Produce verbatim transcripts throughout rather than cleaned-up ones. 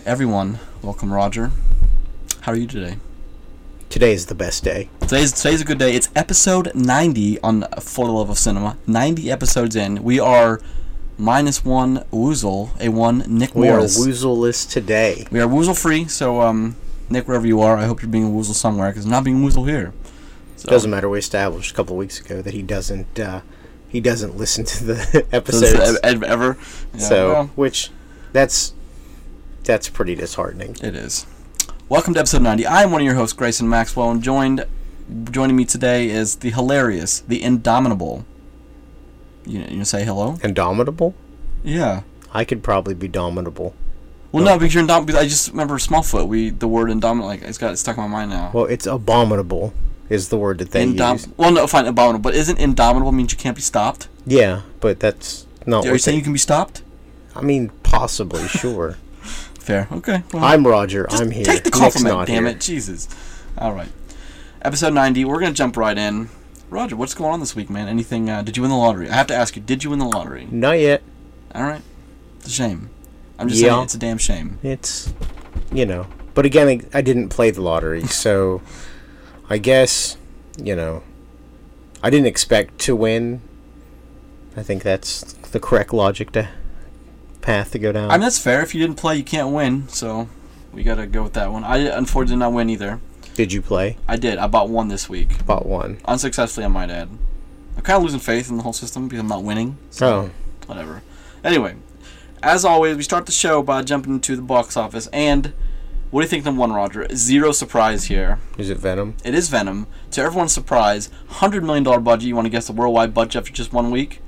everyone. Welcome, Roger. How are you today? Today is the best day. Today's today's a good day. It's episode ninety on For the Love of Cinema. ninety episodes in. We are minus one Woozle, a one Nick we Morris. We are Woozle-less today. We are Woozle free, so um, Nick, wherever you are, I hope you're being a Woozle somewhere, because not being a Woozle here. So. Doesn't matter. We established a couple of weeks ago that he doesn't uh, he doesn't listen to the episodes ever. Yeah, so, well. which that's that's pretty disheartening. It is. Welcome to episode ninety. I am one of your hosts, Grayson Maxwell, and joined joining me today is the hilarious, the indomitable. You you say hello? Indomitable? Yeah. I could probably be dominable. Well, no, because you're indomitable. I just remember Smallfoot. We the word indomitable, like it's got stuck in my mind now. Well, it's abominable is the word that they Indom- use. Well, no, fine, abominable, but isn't indomitable means you can't be stopped? Yeah, but that's not. Are you saying they, you can be stopped? I mean, possibly, sure. Fair. Okay. Well, I'm Roger. Just I'm here. Take the compliment, damn here. it. Jesus. All right. Episode ninety. We're going to jump right in. Roger, what's going on this week, man? Anything? Uh, did you win the lottery? I have to ask you, did you win the lottery? Not yet. All right. It's a shame. I'm just yeah. saying it's a damn shame. It's, you know. But again, I, I didn't play the lottery, so I guess, you know, I didn't expect to win. I think that's the correct logic to path to go down. I mean, that's fair. If you didn't play, you can't win. So we got to go with that one. I unfortunately did not win either. Did you play? I did. I bought one this week. Bought one. Unsuccessfully, I might add. I'm kind of losing faith in the whole system because I'm not winning. So oh. Whatever. Anyway, as always, we start the show by jumping into the box office. And what do you think of one, Roger? Zero surprise here. Is it Venom? It is Venom. To everyone's surprise, one hundred million dollars budget. You want to guess the worldwide budget after just one week?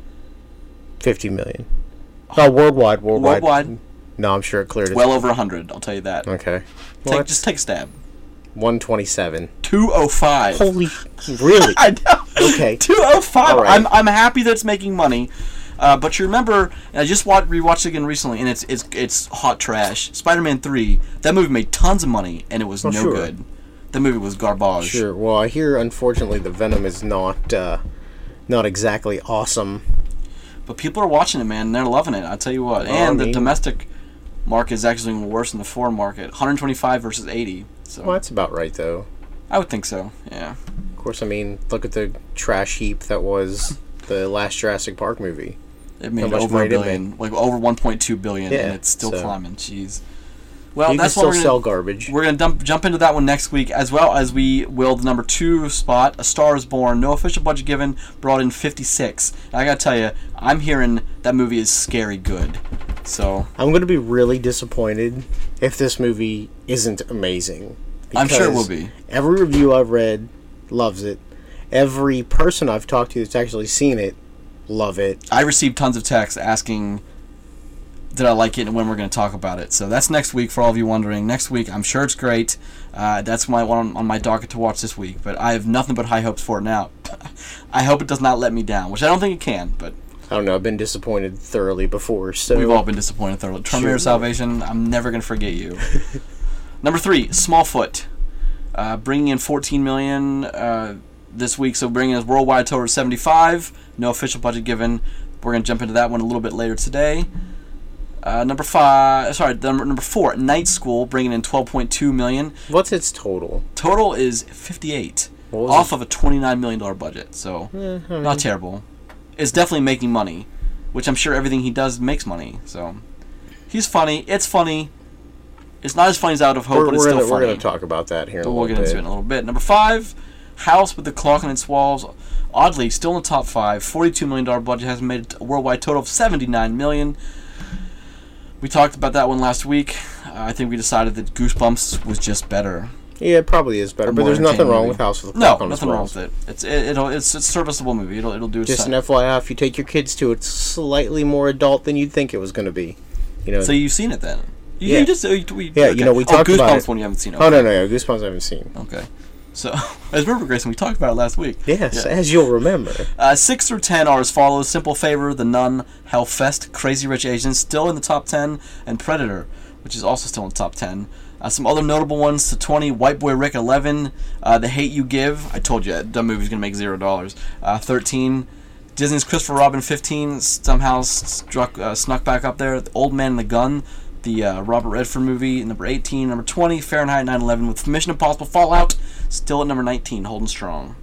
fifty million dollars. Oh, worldwide, worldwide. Worldwide? No, I'm sure it cleared it. Well over one hundred, I'll tell you that. Okay. Take, well, just take a stab. one twenty-seven. two oh five. Holy, really? I know. Okay. two oh five. Right. I'm I'm happy that it's making money. Uh, but you remember, and I just watched, rewatched it again recently, and it's it's it's hot trash. Spider-Man three, that movie made tons of money, and it was oh, no sure. good. The movie was garbage. Sure. Well, I hear, unfortunately, the Venom is not uh, not exactly awesome. But people are watching it, man, and they're loving it. I'll tell you what. Oh, and I mean, the domestic market is actually even worse than the foreign market. one hundred twenty-five versus eighty. So. Well, that's about right, though. I would think so, yeah. Of course, I mean, look at the trash heap that was the last Jurassic Park movie. It made over a billion, like over one point two billion, yeah, and it's still so. climbing. Jeez. Well, you that's can what still we're gonna sell garbage. We're gonna dump, jump into that one next week, as well as we will the number two spot. A Star Is Born. No official budget given. Brought in fifty-six. And I gotta tell you, I'm hearing that movie is scary good. So I'm gonna be really disappointed if this movie isn't amazing. I'm sure it will be. Every review I've read loves it. Every person I've talked to that's actually seen it love it. I received tons of texts asking, did I like it and when we're going to talk about it. So that's next week for all of you wondering. Next week, I'm sure it's great. Uh, that's my one on my docket to watch this week. But I have nothing but high hopes for it now. I hope it does not let me down, which I don't think it can. But I don't know. I've been disappointed thoroughly before. So we've all been disappointed thoroughly. Terminator sure. Salvation, I'm never going to forget you. Number three, Smallfoot. Uh, bringing in fourteen million dollars uh, this week, so bringing us worldwide total of seventy-five. No official budget given. We're going to jump into that one a little bit later today. Uh, number five, sorry, number, number four, Night School, bringing in twelve point two million dollars. What's its total? Total is fifty-eight, off it? of a twenty-nine million dollars budget, so mm-hmm. not terrible. It's definitely making money, which I'm sure everything he does makes money, so he's funny, it's funny. It's not as funny as Out of Hope, we're, but it's we're still gonna, funny. We're going to talk about that here in but a we'll little get bit. into it in a little bit. Number five, House with the Clock on its Walls. Oddly, still in the top five. forty-two million dollars budget has made a worldwide total of seventy-nine million dollars. We talked about that one last week. Uh, I think we decided that Goosebumps was just better. Yeah, it probably is better, A but there's nothing wrong movie. with House with the No, Clock on its nothing wrong Walls. with it. It's it, it'll it's it's a serviceable movie. It'll it'll do its Just time. an F Y I, if you take your kids to it, it's slightly more adult than you'd think it was going to be. You know. So you've seen it then? You, Yeah. You just you, we, Yeah, okay. you know, we oh, talked Goosebumps about it. one you haven't seen. Oh, no, no, no. Goosebumps I haven't seen. Okay. So, I remember, Grayson, we talked about it last week. Yes, Yeah. as you'll remember. Uh, six through ten are as follows: Simple Favor, The Nun, Hellfest, Crazy Rich Asians, still in the top ten, and Predator, which is also still in the top ten. Uh, some other notable ones to twenty: White Boy Rick, eleven. Uh, the Hate You Give. I told you that movie's gonna make zero dollars. Uh, thirteen. Disney's Christopher Robin, fifteen. Somehow struck uh, snuck back up there. The Old Man and the Gun, the uh, Robert Redford movie, number eighteen. Number twenty, Fahrenheit nine eleven, with Mission Impossible Fallout still at number nineteen, holding strong.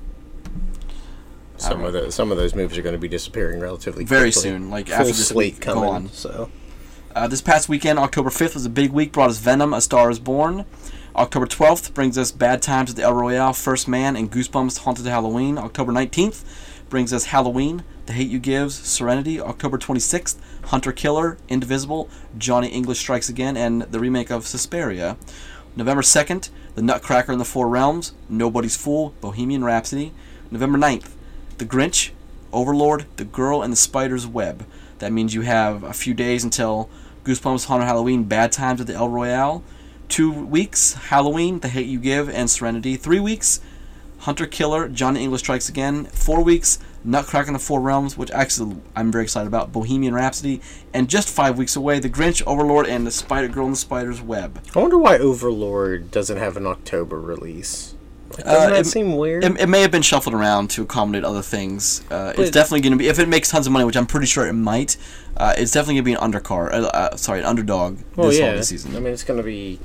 Some of the some of those movies are going to be disappearing relatively very quickly. soon. Like Full after this slate week, coming. gone. So uh, this past weekend, October fifth was a big week. Brought us Venom: A Star Is Born. October twelfth brings us Bad Times at the El Royale, First Man, and Goosebumps: Haunted Halloween. October nineteenth brings us Halloween, The Hate You Give, Serenity. October twenty-sixth, Hunter Killer, Indivisible, Johnny English Strikes Again, and the remake of Suspiria. November second, The Nutcracker in the Four Realms, Nobody's Fool, Bohemian Rhapsody. November ninth, The Grinch, Overlord, The Girl and the Spider's Web. That means you have a few days until Goosebumps, Haunted Halloween, Bad Times at the El Royale. Two weeks, Halloween, The Hate You Give, and Serenity. Three weeks, Hunter Killer, Johnny English Strikes Again. Four weeks, Nutcracker in the Four Realms, which actually I'm very excited about, Bohemian Rhapsody. And just five weeks away, The Grinch, Overlord, and The Spider Girl and the Spider's Web. I wonder why Overlord doesn't have an October release. Like, doesn't Uh, that it- seem weird? It, it may have been shuffled around to accommodate other things. Uh, it's But- definitely going to be, if it makes tons of money, which I'm pretty sure it might, uh, it's definitely going to be an undercard, uh, uh, sorry, an underdog well, this yeah. holiday season. I mean, it's going to be.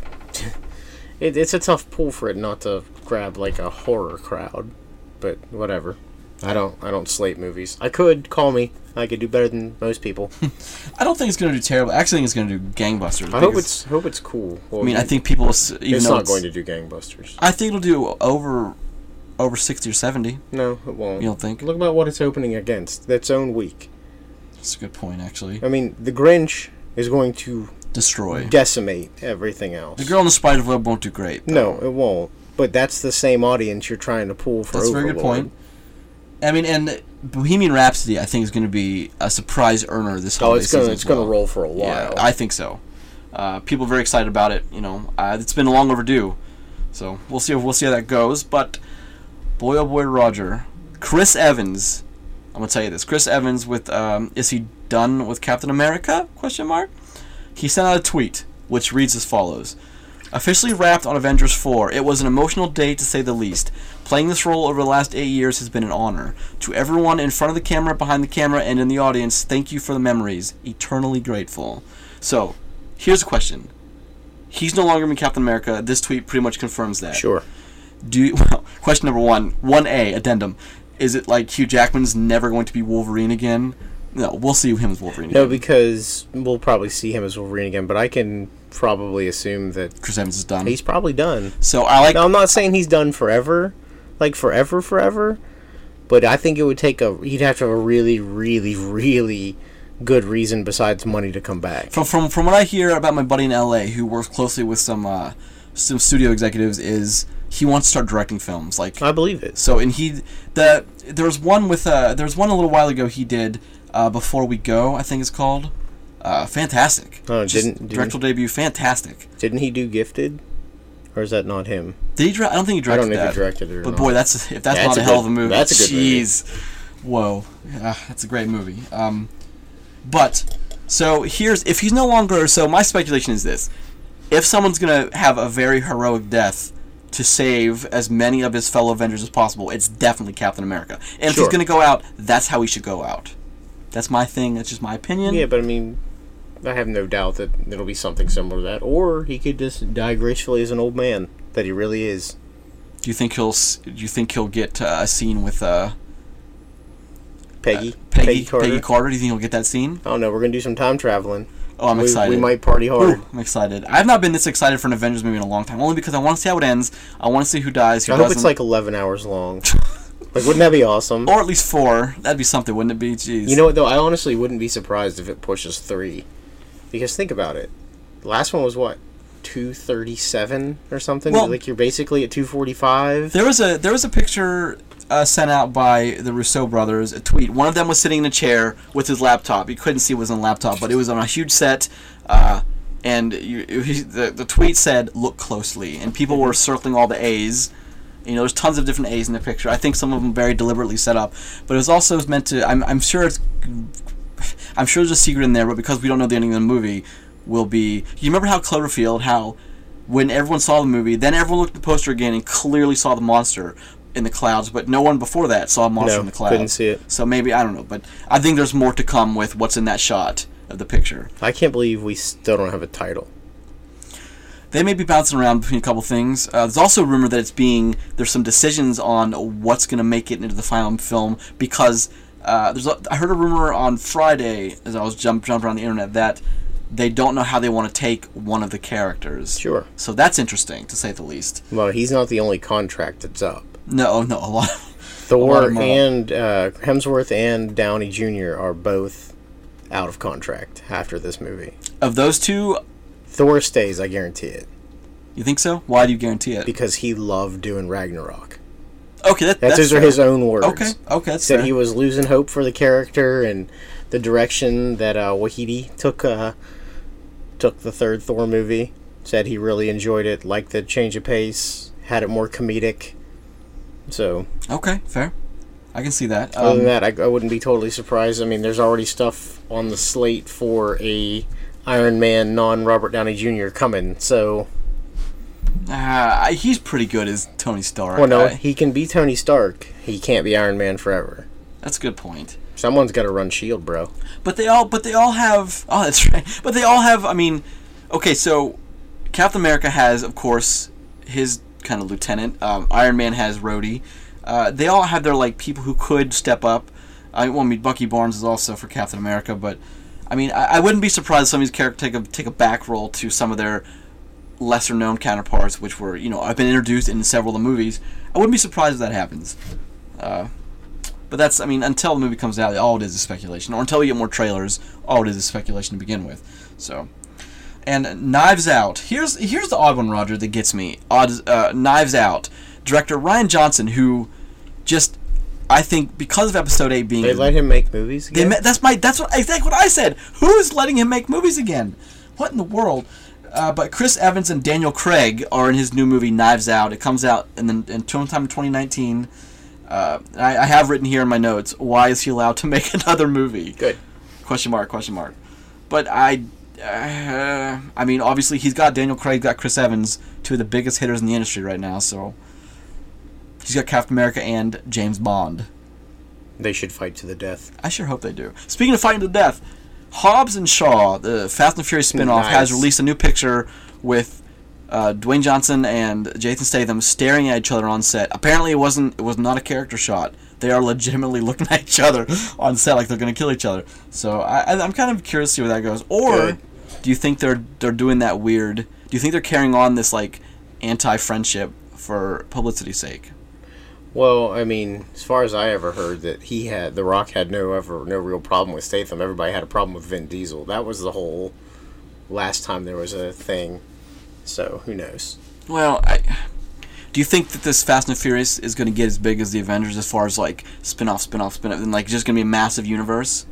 it, it's a tough pull for it not to grab like a horror crowd, but whatever. I don't. I don't slate movies. I could call me. I could do better than most people. I don't think it's going to do terrible. I actually think it's going to do gangbusters. I hope because- it's hope it's cool. Well, I mean, I think people, s- even it's though not it's, going to do gangbusters. I think it'll do over over sixty or seventy. No, it won't. You don't think? Look about what it's opening against. That's own week. That's a good point, actually. I mean, The Grinch is going to Destroy. decimate everything else. The Girl in the Spider's Web won't do great. No, it won't. But that's the same audience you're trying to pull for That's a Overlord. very good point. I mean, and Bohemian Rhapsody, I think, is going to be a surprise earner this Oh, holiday it's gonna season it's as well. gonna roll for a while. Yeah, I think so. Uh, people are very excited about it. You know, uh, it's been long overdue, so we'll see. We'll see how that goes. But boy, oh boy, Roger, Chris Evans. I'm gonna tell you this. Chris Evans with um, is he done with Captain America? Question mark. He sent out a tweet which reads as follows: officially wrapped on Avengers four. It was an emotional day to say the least. Playing this role over the last eight years has been an honor. To everyone in front of the camera, behind the camera, and in the audience, thank you for the memories. Eternally grateful. So, here's a question. He's no longer in Captain America. This tweet pretty much confirms that. Sure. Do you, well, question number one, one A, addendum. Is it like Hugh Jackman's never going to be Wolverine again? No, we'll see him as Wolverine No, again. because we'll probably see him as Wolverine again, but I can probably assume that Chris Evans is done. he's probably done. So, I like... Now, I'm not saying he's done forever, like forever, forever, but I think it would take a, he'd have to have a really, really, really good reason besides money to come back. From, from from what I hear about my buddy in L A who works closely with some uh, some studio executives is he wants to start directing films. Like I believe it. so, and he the there was one with uh there was one a little while ago he did uh, Before We Go, I think it's called. Uh, fantastic. Oh, Just didn't- didn't- directorial debut, fantastic. Didn't he do Gifted? Or is that not him? Did he direct? I don't think he I directed don't know that. if he directed it or But not. boy, that's if that's, That's not a, a hell good- of a movie. that's a good movie. Jeez. Whoa, ah, that's a great movie. Um, but so here's if he's no longer. So my speculation is this: if someone's gonna have a very heroic death to save as many of his fellow Avengers as possible, it's definitely Captain America. And if Sure. he's gonna go out, that's how he should go out. That's my thing. That's just my opinion. Yeah, but I mean, I have no doubt that it'll be something similar to that. Or he could just die gracefully as an old man that he really is. Do you think he'll? s- Do you think he'll get uh, a scene with uh, Peggy, uh, Peggy, Peggy Carter. Carter? Do you think he'll get that scene? I don't know. We're gonna do some time traveling. Oh, I'm we, excited. We might party hard. Ooh, I'm excited. I've not been this excited for an Avengers movie in a long time, only because I want to see how it ends. I want to see who dies, who I hope doesn't. it's like eleven hours long. Like, wouldn't that be awesome? or at least four. That'd be something, wouldn't it be? Jeez. You know what, though? I honestly wouldn't be surprised if it pushes three. Because think about it. The last one was, what, two thirty-seven or something? Well- like, you're basically at two forty-five? There was a there was a picture uh, sent out by the Rousseau brothers. A tweet. One of them was sitting in a chair with his laptop. You couldn't see what was on the laptop, but it was on a huge set. Uh, and you, it, the the tweet said, "Look closely," and people were circling all the A's. You know, there's tons of different A's in the picture. I think some of them very deliberately set up, but it was also meant to. I'm I'm sure it's. I'm sure there's a secret in there, but because we don't know the ending of the movie, will be. You remember how Cloverfield, how when everyone saw the movie, then everyone looked at the poster again and clearly saw the monster in the clouds, but no one before that saw a monster No, in the clouds. couldn't see it. So maybe I don't know, but I think there's more to come with what's in that shot of the picture. I can't believe we still don't have a title. They may be bouncing around between a couple things. Uh, there's also a rumor that it's being there's some decisions on what's going to make it into the final film because uh, there's a, I heard a rumor on Friday as I was jump jumping around the internet that they don't know how they want to take one of the characters. Sure. So that's interesting to say the least. Well, he's not the only contract that's up. No, no, a lot. Thor and uh, Hemsworth and Downey Junior are both out of contract after this movie. Of those two, Thor stays, I guarantee it. you think so? Why do you guarantee it? Because he loved doing Ragnarok. Okay, that, that's, that's those are his own words. Okay, okay, that's Said fair. he was losing hope for the character and the direction that uh, Waititi took uh, took the third Thor movie. Said he really enjoyed it, liked the change of pace, had it more comedic. So okay, fair. I can see that. Other Um, than that, I, I wouldn't be totally surprised. I mean, there's already stuff on the slate for a Iron Man non-Robert Downey Junior coming, so... Uh, he's pretty good as Tony Stark. Well, no, I, he can be Tony Stark. He can't be Iron Man forever. that's a good point. Someone's got to run S H I E L D, bro. But they all, but they all have. Oh, that's right. But they all have. I mean, okay, so Captain America has, of course, his kind of lieutenant. Um, Iron Man has Rhodey. Uh, they all have their like people who could step up. I, well, I mean, Bucky Barnes is also for Captain America, but I mean, I, I wouldn't be surprised if some of these characters take a take a back role to some of their lesser known counterparts, which were, you know, have been introduced in several of the movies. I wouldn't be surprised if that happens. Uh, but that's, I mean, until the movie comes out, all it is is speculation. Or until we get more trailers, all it is is speculation to begin with. So, and Knives Out. Here's here's the odd one, Roger, that gets me. Odd, uh, Knives Out. Director Rian Johnson, who just, I think, because of Episode eight being... They let him make movies again? They, that's my, that's what, exactly what I said. Who is letting him make movies again? What in the world? Uh, but Chris Evans and Daniel Craig are in his new movie Knives Out. It comes out in the in sometime in twenty nineteen. Uh, I, I have written here in my notes, why is he allowed to make another movie? Good. Question mark, question mark. But I, uh, I mean, obviously he's got Daniel Craig, got Chris Evans, two of the biggest hitters in the industry right now. So he's got Captain America and James Bond. They should fight to the death. I sure hope they do. Speaking of fighting to the death, Hobbs and Shaw, the Fast and Furious spinoff, Nice. has released a new picture with uh, Dwayne Johnson and Jason Statham staring at each other on set. Apparently, it wasn't. It was not a character shot. They are legitimately looking at each other on set like they're going to kill each other. So I, I'm kind of curious to see where that goes. Or Good. do you think they're they're doing that weird? Do you think they're carrying on this like anti-friendship for publicity's sake? Well, I mean, as far as I ever heard, that he had, The Rock had no ever no real problem with Statham. Everybody had a problem with Vin Diesel. That was the whole last time there was a thing. So who knows? Well, I, do you think that this Fast and Furious is going to get as big as the Avengers as far as like spin-off, spin-off, spin-off, and like just going to be a massive universe?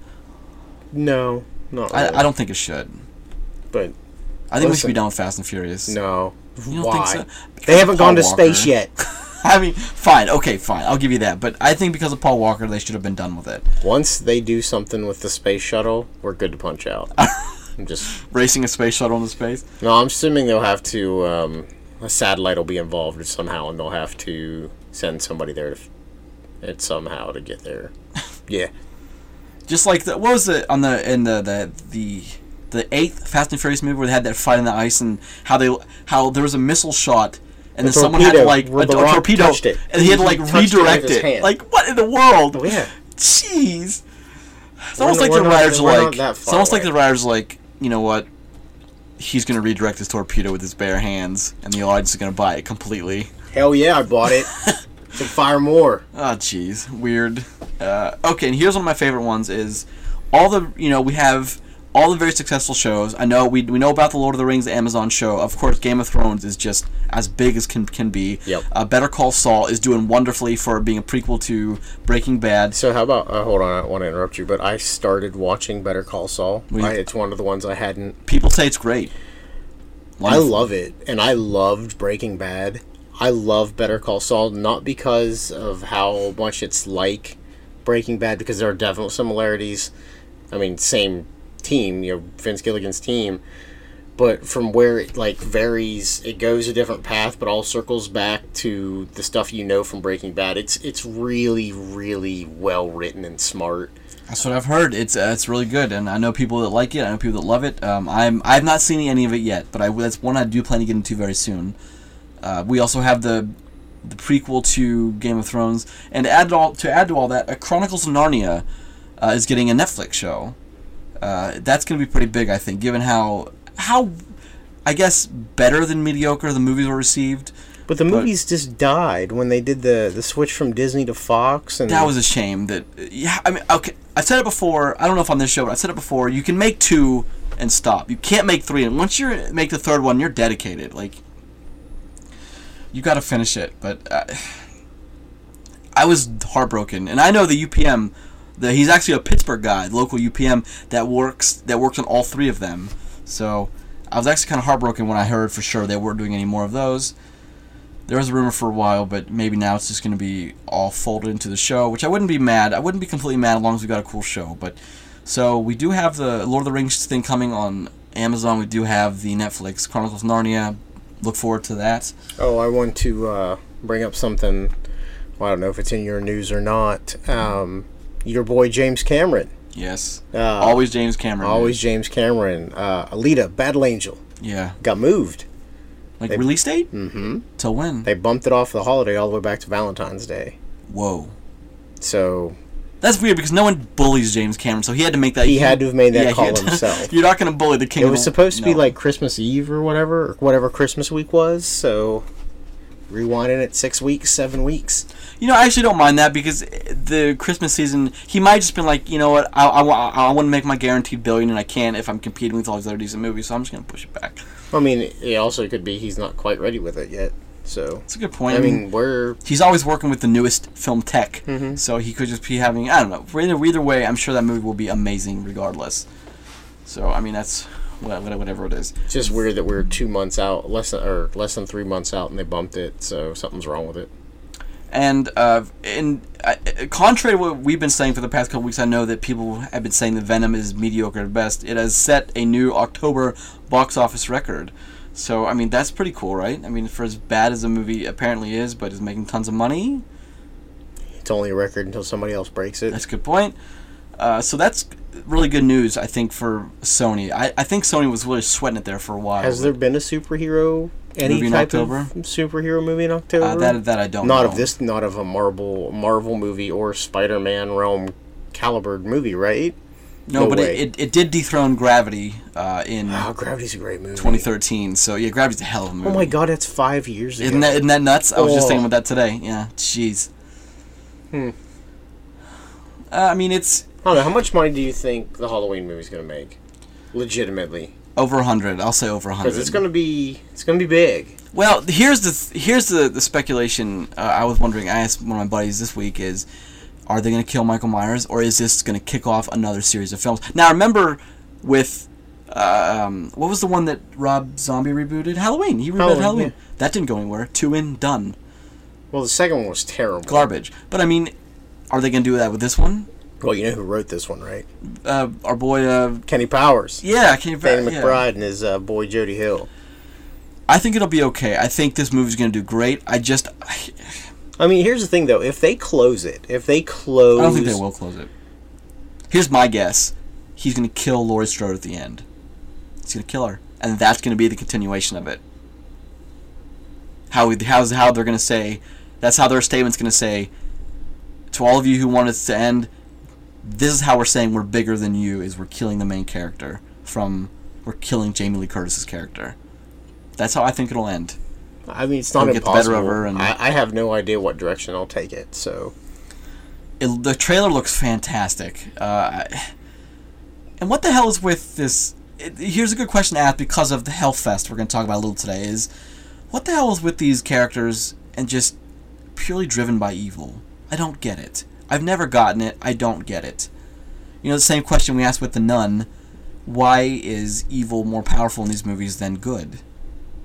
No, not really. I, I don't think it should. But I think we listen, should be done with Fast and Furious. No, You don't why? think so? Because They haven't of Paul gone to Walker. space yet. I mean, fine, okay, fine, I'll give you that. But I think because of Paul Walker, they should have been done with it. Once they do something with the space shuttle, we're good to punch out. I'm just Racing a space shuttle into space. no. I'm assuming they'll have to. Um, a satellite will be involved somehow, and they'll have to send somebody there to f- it somehow to get there. Yeah. Just like the, what was it on the in the the the the eighth Fast and Furious movie where they had that fight in the ice and how they how there was a missile shot. And The then someone had to, torpedo, like, where a, The a Rock torpedo, touched it. and he had to, like, He touched it with redirect his it. hand. Like, what in the world? Oh, yeah. Jeez. It's We're almost not- like the we're not- writers are we're not like, that it's far almost like away. the writers are like, you know what? He's going to redirect his torpedo with his bare hands, and the audience is going to buy it completely. Hell yeah, I bought it. So fire more. Oh, jeez. Weird. Uh, okay, and here's one of my favorite ones is all the, you know, we have all the very successful shows. I know we we know about the Lord of the Rings Amazon show. Of course, Game of Thrones is just as big as can can be. Yep. Uh, Better Call Saul is doing wonderfully for being a prequel to Breaking Bad. So how about? Uh, hold on, I don't want to interrupt you, but I started watching Better Call Saul. We- I, it's one of the ones I hadn't. People say it's great. I Wonderful. love it, and I loved Breaking Bad. I love Better Call Saul, not because of how much it's like Breaking Bad, because there are definite similarities. I mean, same team, you know, Vince Gilligan's team, but from where it like varies, it goes a different path, but all circles back to the stuff you know from Breaking Bad. It's it's really, really well written and smart. That's what I've heard. It's uh, it's really good, and I know people that like it. I know people that love it. Um, I'm I've not seen any of it yet, but I that's one I do plan to get into very soon. Uh, we also have the the prequel to Game of Thrones, and to add to all to add to all that, uh, Chronicles of Narnia uh, is getting a Netflix show. Uh, that's going to be pretty big, I think, given how how I guess better than mediocre the movies were received. But the movies but, just died when they did the, the switch from Disney to Fox. And that was a shame. That yeah, I mean, okay, I've said it before. I don't know if on this show, but I've said it before. You can make two and stop. You can't make three. And once you make the third one, you're dedicated. Like, you got to finish it. But uh, I was heartbroken. And I know the U P M, the, he's actually a Pittsburgh guy, the local U P M, that works that works on all three of them. So I was actually kind of heartbroken when I heard for sure they weren't doing any more of those. There was a rumor for a while, but maybe now it's just going to be all folded into the show, which I wouldn't be mad. I wouldn't be completely mad as long as we got a cool show. But so we do have the Lord of the Rings thing coming on Amazon. We do have the Netflix Chronicles of Narnia. Look forward to that. Oh, I want to uh, bring up something. Well, I don't know if it's in your news or not. Um, your boy James Cameron. Yes. Uh, always James Cameron. Always James Cameron. Uh, Alita, Battle Angel. Yeah. Got moved. Like they, release date? Mm-hmm. Till when? They bumped it off the holiday all the way back to Valentine's Day. Whoa. So that's weird because no one bullies James Cameron, so he had to make that. He had to have made that yeah, call himself. You're not going to bully the king. It was of, supposed to no. be like Christmas Eve or whatever, or whatever Christmas week was. So rewinding it six weeks, seven weeks. You know, I actually don't mind that because the Christmas season, he might just been like, you know what, I, I, I want to make my guaranteed billion, and I can't if I'm competing with all these other decent movies, so I'm just going to push it back. I mean, it also could be he's not quite ready with it yet. So that's a good point. I mean, we're he's always working with the newest film tech, mm-hmm. so he could just be having, I don't know. Either, either way, I'm sure that movie will be amazing regardless. So, I mean, that's whatever it is. It's just weird that we're two months out, less than, or less than three months out, and they bumped it, so something's wrong with it. And uh, in uh, contrary to what we've been saying for the past couple weeks, I know that people have been saying that Venom is mediocre at best. It has set a new October box office record. So, I mean, that's pretty cool, right? I mean, for as bad as the movie apparently is, but is making tons of money. It's only a record until somebody else breaks it. That's a good point. Uh, so that's really good news, I think, for Sony. I, I think Sony was really sweating it there for a while. Has there been a superhero, any movie in type October? of superhero movie in October? Uh, that that I don't not know. of this, not of a Marvel Marvel movie or Spider-Man realm caliber movie, right? No, no but way. it, it it did dethrone Gravity uh, in oh, Gravity's a great movie. twenty thirteen. So yeah, Gravity's a hell of a movie. Oh my god, that's five years ago. Isn't that isn't that nuts? I was oh. just thinking about that today. Yeah, jeez. Hmm. Uh, I mean, it's. I don't know. How much money do you think the Halloween movie's going to make? Legitimately. Over a hundred. I'll say over a hundred. Because it's going to be it's going to be big. Well, here's the th- here's the the speculation. Uh, I was wondering. I asked one of my buddies this week: is are they going to kill Michael Myers, or is this going to kick off another series of films? Now, remember with uh, um, what was the one that Rob Zombie rebooted? Halloween. He rebooted Halloween. Halloween. Yeah. That didn't go anywhere. Two in, done. Well, the second one was terrible. Garbage. But I mean, are they going to do that with this one? Well, you know who wrote this one, right? Uh, our boy. Uh, Kenny Powers. yeah, Kenny Danny yeah. McBride and his uh, boy Jody Hill. I think it'll be okay. I think this movie's going to do great. I just. I, I mean, here's the thing, though. If they close it, if they close... I don't think they will close it. Here's my guess. He's going to kill Laurie Strode at the end. He's going to kill her. And that's going to be the continuation of it. How how's how they're going to say... That's how their statement's going to say, to all of you who want us to end, this is how we're saying we're bigger than you, is we're killing the main character from... We're killing Jamie Lee Curtis's character. That's how I think it'll end. I mean, it's not He'll impossible. get the better of her and- I, I have no idea what direction I'll take it, so... It, the trailer looks fantastic. Uh, and what the hell is with this... It, here's a good question to ask because of the Hellfest we're going to talk about a little today is, what the hell is with these characters and just purely driven by evil? I don't get it. I've never gotten it. I don't get it. You know, the same question we asked with The Nun. Why is evil more powerful in these movies than good?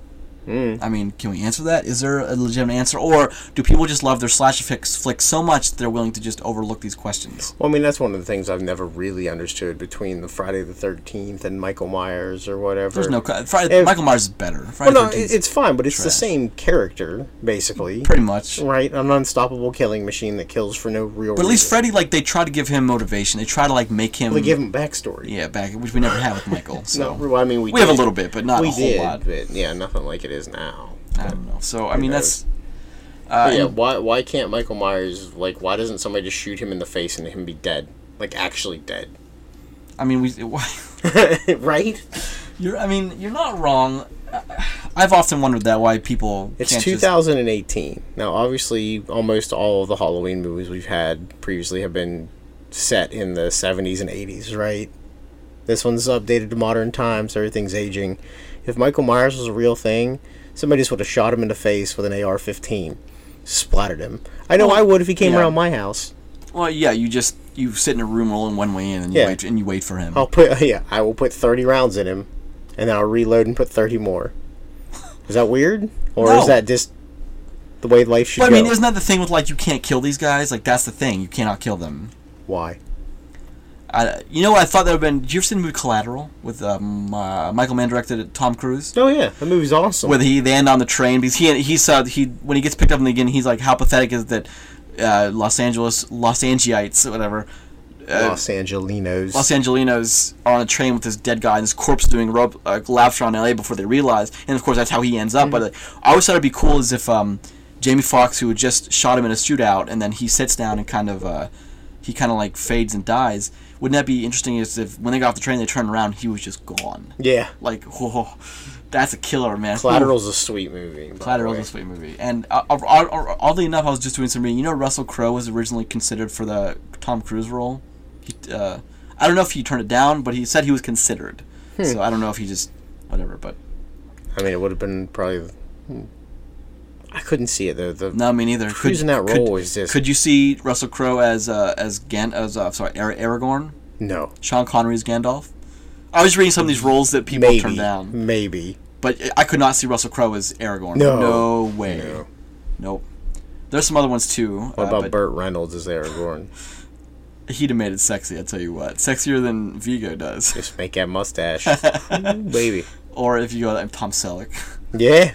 Mm. I mean, can we answer that? Is there a legitimate answer? Or do people just love their slasher flicks, flicks so much that they're willing to just overlook these questions? Well, I mean, that's one of the things I've never really understood between the Friday the thirteenth and Michael Myers or whatever. There's no... Friday, if, Michael Myers is better. Friday well, no, the thirteenth it's fine, but it's trash. the same character, basically. Pretty much. Right? An unstoppable killing machine that kills for no real But at least reason. Freddy, like, they try to give him motivation. They try to, like, make him... Well, they give him backstory. Yeah, back, which we never had with Michael, so... No, well, I mean, we, we did. have a little bit, but not we a whole did, lot. But, yeah, nothing like it is now. I don't know. So, I Who mean, knows? that's... Uh, yeah, and- why why can't Michael Myers, like, why doesn't somebody just shoot him in the face and him be dead? Like, actually dead. I mean, we... Why, right? you're, I mean, you're not wrong. I've often wondered that, why people It's can't two thousand eighteen. Now, obviously, almost all of the Halloween movies we've had previously have been set in the seventies and eighties, right? This one's updated to modern times, everything's aging. If Michael Myers was a real thing, somebody just would have shot him in the face with an A R fifteen. Splattered him. I know Well, I would if he came yeah. around my house. just... Well, yeah, you just... You sit in a room rolling one way in, and you, Yeah. wait, and you wait for him. I'll put, yeah, I will put thirty rounds in him, and then I'll reload and put thirty more. Is that weird? Or No. is that just the way life should But, I go? mean, isn't that the thing with, like, you can't kill these guys? Like, that's the thing. You cannot kill them. Why? I, you know what I thought that would have been... Did you ever see the movie Collateral? With um, uh, Michael Mann directed Tom Cruise? Oh, yeah, the movie's awesome. Where he they end on the train because he he's uh, he when he gets picked up in the beginning, he's like, how pathetic is that uh, Los Angeles Los Angelites or whatever uh, Los Angelinos. Los Angelinos are on a train with this dead guy and his corpse doing rope uh, laps around L A before they realize, and of course that's how he ends up. Mm-hmm. But uh, I always thought it'd be cool as if um, Jamie Foxx, who had just shot him in a shootout, and then he sits down and kind of uh, he kind of like fades and dies. Wouldn't that be interesting? As if when they got off the train, they turned around, he was just gone. Yeah. Like, whoa, that's a killer, man. Collateral's a sweet movie. by Collateral's the a way. sweet movie. And uh, uh, uh, oddly enough, I was just doing some reading. You know, Russell Crowe was originally considered for the Tom Cruise role. He, uh, I don't know if he turned it down, but he said he was considered. Hmm. So I don't know if he just whatever. But I mean, it would have been probably... hmm. I couldn't see it, though. The, no, me neither. Cruise in that role is just... Could you see Russell Crowe as uh, as Gan as uh, sorry Ar- Aragorn? No. Sean Connery's Gandalf. I was reading some of these roles that people Maybe. turned down, Maybe. but I could not see Russell Crowe as Aragorn. No. No way. No. Nope. There's some other ones too. What uh, about but Burt Reynolds as Aragorn? He'd have made it sexy, I tell you what. Sexier than Vigo does. Just make that mustache. Ooh, baby. Or if you go like Tom Selleck. Yeah.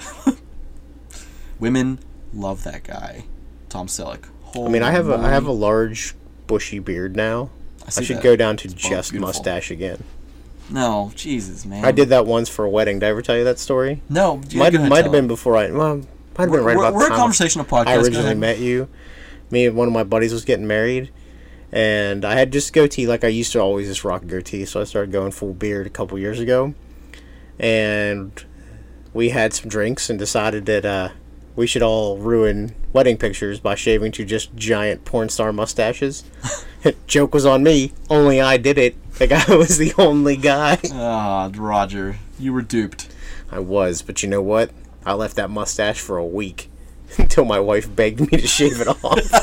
Women love that guy. Tom Selleck. I mean, I have a I Holy have a large bushy beard now. I I see should that. go down to It's just beautiful. mustache again. No, Jesus, man. I did that once for a wedding. Did I ever tell you that story? No, you Might go ahead have, might and have tell been before I well, might have We're, been right we're, about we're the a time conversational podcast. I Go originally ahead. met you. Me and one of my buddies was getting married, and I had just goatee like I used to always just rock a goatee. So I started going full beard a couple years ago, and we had some drinks and decided that uh, we should all ruin wedding pictures by shaving to just giant porn star mustaches. Joke was on me. Only I did it. Like I was the only guy. Ah, Roger, you were duped. I was, but you know what? I left that mustache for a week until my wife begged me to shave it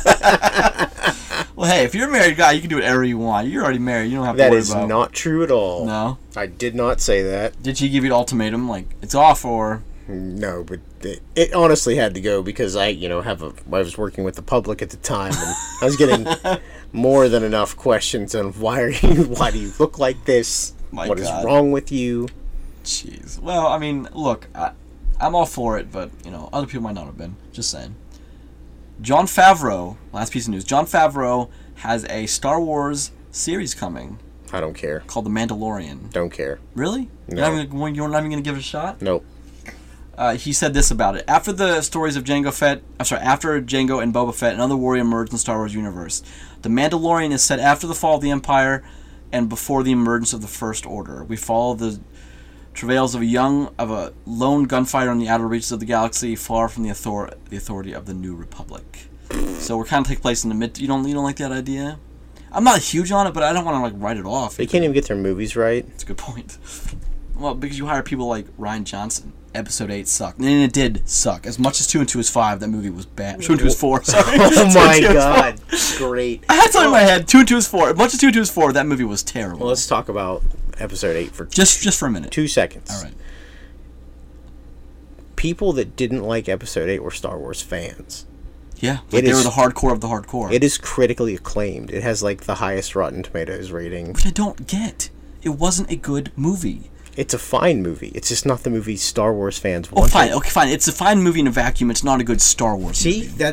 off. Well, hey, if you're a married guy, you can do whatever you want. You're already married. You don't have to That worry is about... not true at all. No? I did not say that. Did she give you an ultimatum? Like, it's off or... No, but it, it honestly had to go because I, you know, have a. I was working with the public at the time, and I was getting more than enough questions on why are you, why do you look like this? My What is God. wrong with you? Jeez. Well, I mean, look, I, I'm all for it, but, you know, other people might not have been. Just saying. Jon Favreau, last piece of news. Jon Favreau has a Star Wars series coming I don't care. called The Mandalorian. Don't care. Really? No. You're not even, you're not even going to give it a shot? Nope. Uh, he said this about it. After the stories of Jango Fett, I'm sorry, after Jango and Boba Fett, another warrior emerged in the Star Wars universe. The Mandalorian is set after the fall of the Empire and before the emergence of the First Order. We follow the travails of a young, of a lone gunfighter in the outer reaches of the galaxy, far from the author- the authority of the New Republic. So we're kind of take place in the mid. You don't, you don't like that idea? I'm not huge on it, but I don't want to like write it off. They can't even get their movies right. That's a good point. Well, because you hire people like Ryan Johnson. Episode eight sucked. And it did suck. As much as two and two is five, that movie was bad. Two and two is four, sorry. Oh Two and my two is god. four. Great. I had something in my head. Two and two is four. As much as two and two is four, that movie was terrible. Well, let's talk about episode eight for just just for a minute. two seconds. All right. people that didn't like Episode eight were Star Wars fans. Yeah, like they is- were the hardcore of the hardcore. It is critically acclaimed. It has like the highest Rotten Tomatoes rating. Which I don't get. It wasn't a good movie. It's a fine movie. It's just not the movie Star Wars fans Oh, want. fine. Okay, fine. It's a fine movie in a vacuum. It's not a good Star Wars See movie. that?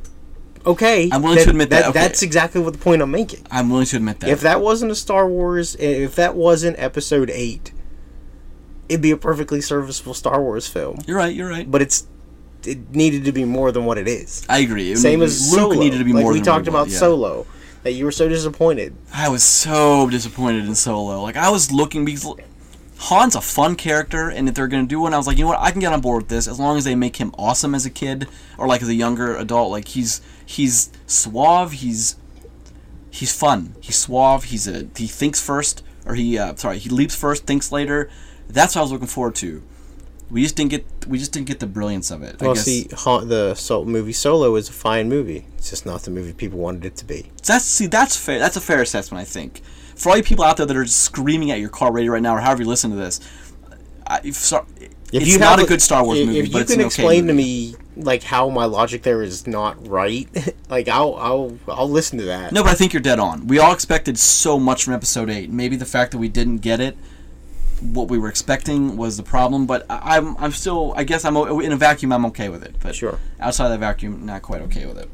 Okay, I'm willing to admit that, okay. That's exactly what the point I'm making. I'm willing to admit that. If that wasn't a Star Wars, if that wasn't Episode eight, it'd be a perfectly serviceable Star Wars film. You're right. You're right. But it's it needed to be more than what it is. I agree. It Same needed- as Luke Solo. needed to be like more we than talked what about he was, yeah. Solo, that you were so disappointed. I was so disappointed in Solo. Like, I was looking because Han's a fun character, and if they're going to do one, I was like, you know what, I can get on board with this as long as they make him awesome as a kid or like as a younger adult. Like, he's he's suave, he's he's fun, he's suave, he's a he thinks first, or he uh, sorry, he leaps first, thinks later. That's what I was looking forward to. We just didn't get we just didn't get the brilliance of it. I Well, guess. see, Han, the so, movie Solo is a fine movie. It's just not the movie people wanted it to be. That's see, that's fair. That's a fair assessment, I think. For all you people out there that are just screaming at your car radio right now, or however you listen to this, I, if, so, If it's you not have a good Star Wars if, movie. If but you it's can an okay explain to movie. me like how my logic there is not right, like I'll I'll I'll listen to that. No, but I think you're dead on. We all expected so much from Episode eight. Maybe the fact that we didn't get it, what we were expecting, was the problem. But I- I'm I'm still, I guess I'm o- in a vacuum. I'm okay with it. But Sure. outside that vacuum, not quite okay with it.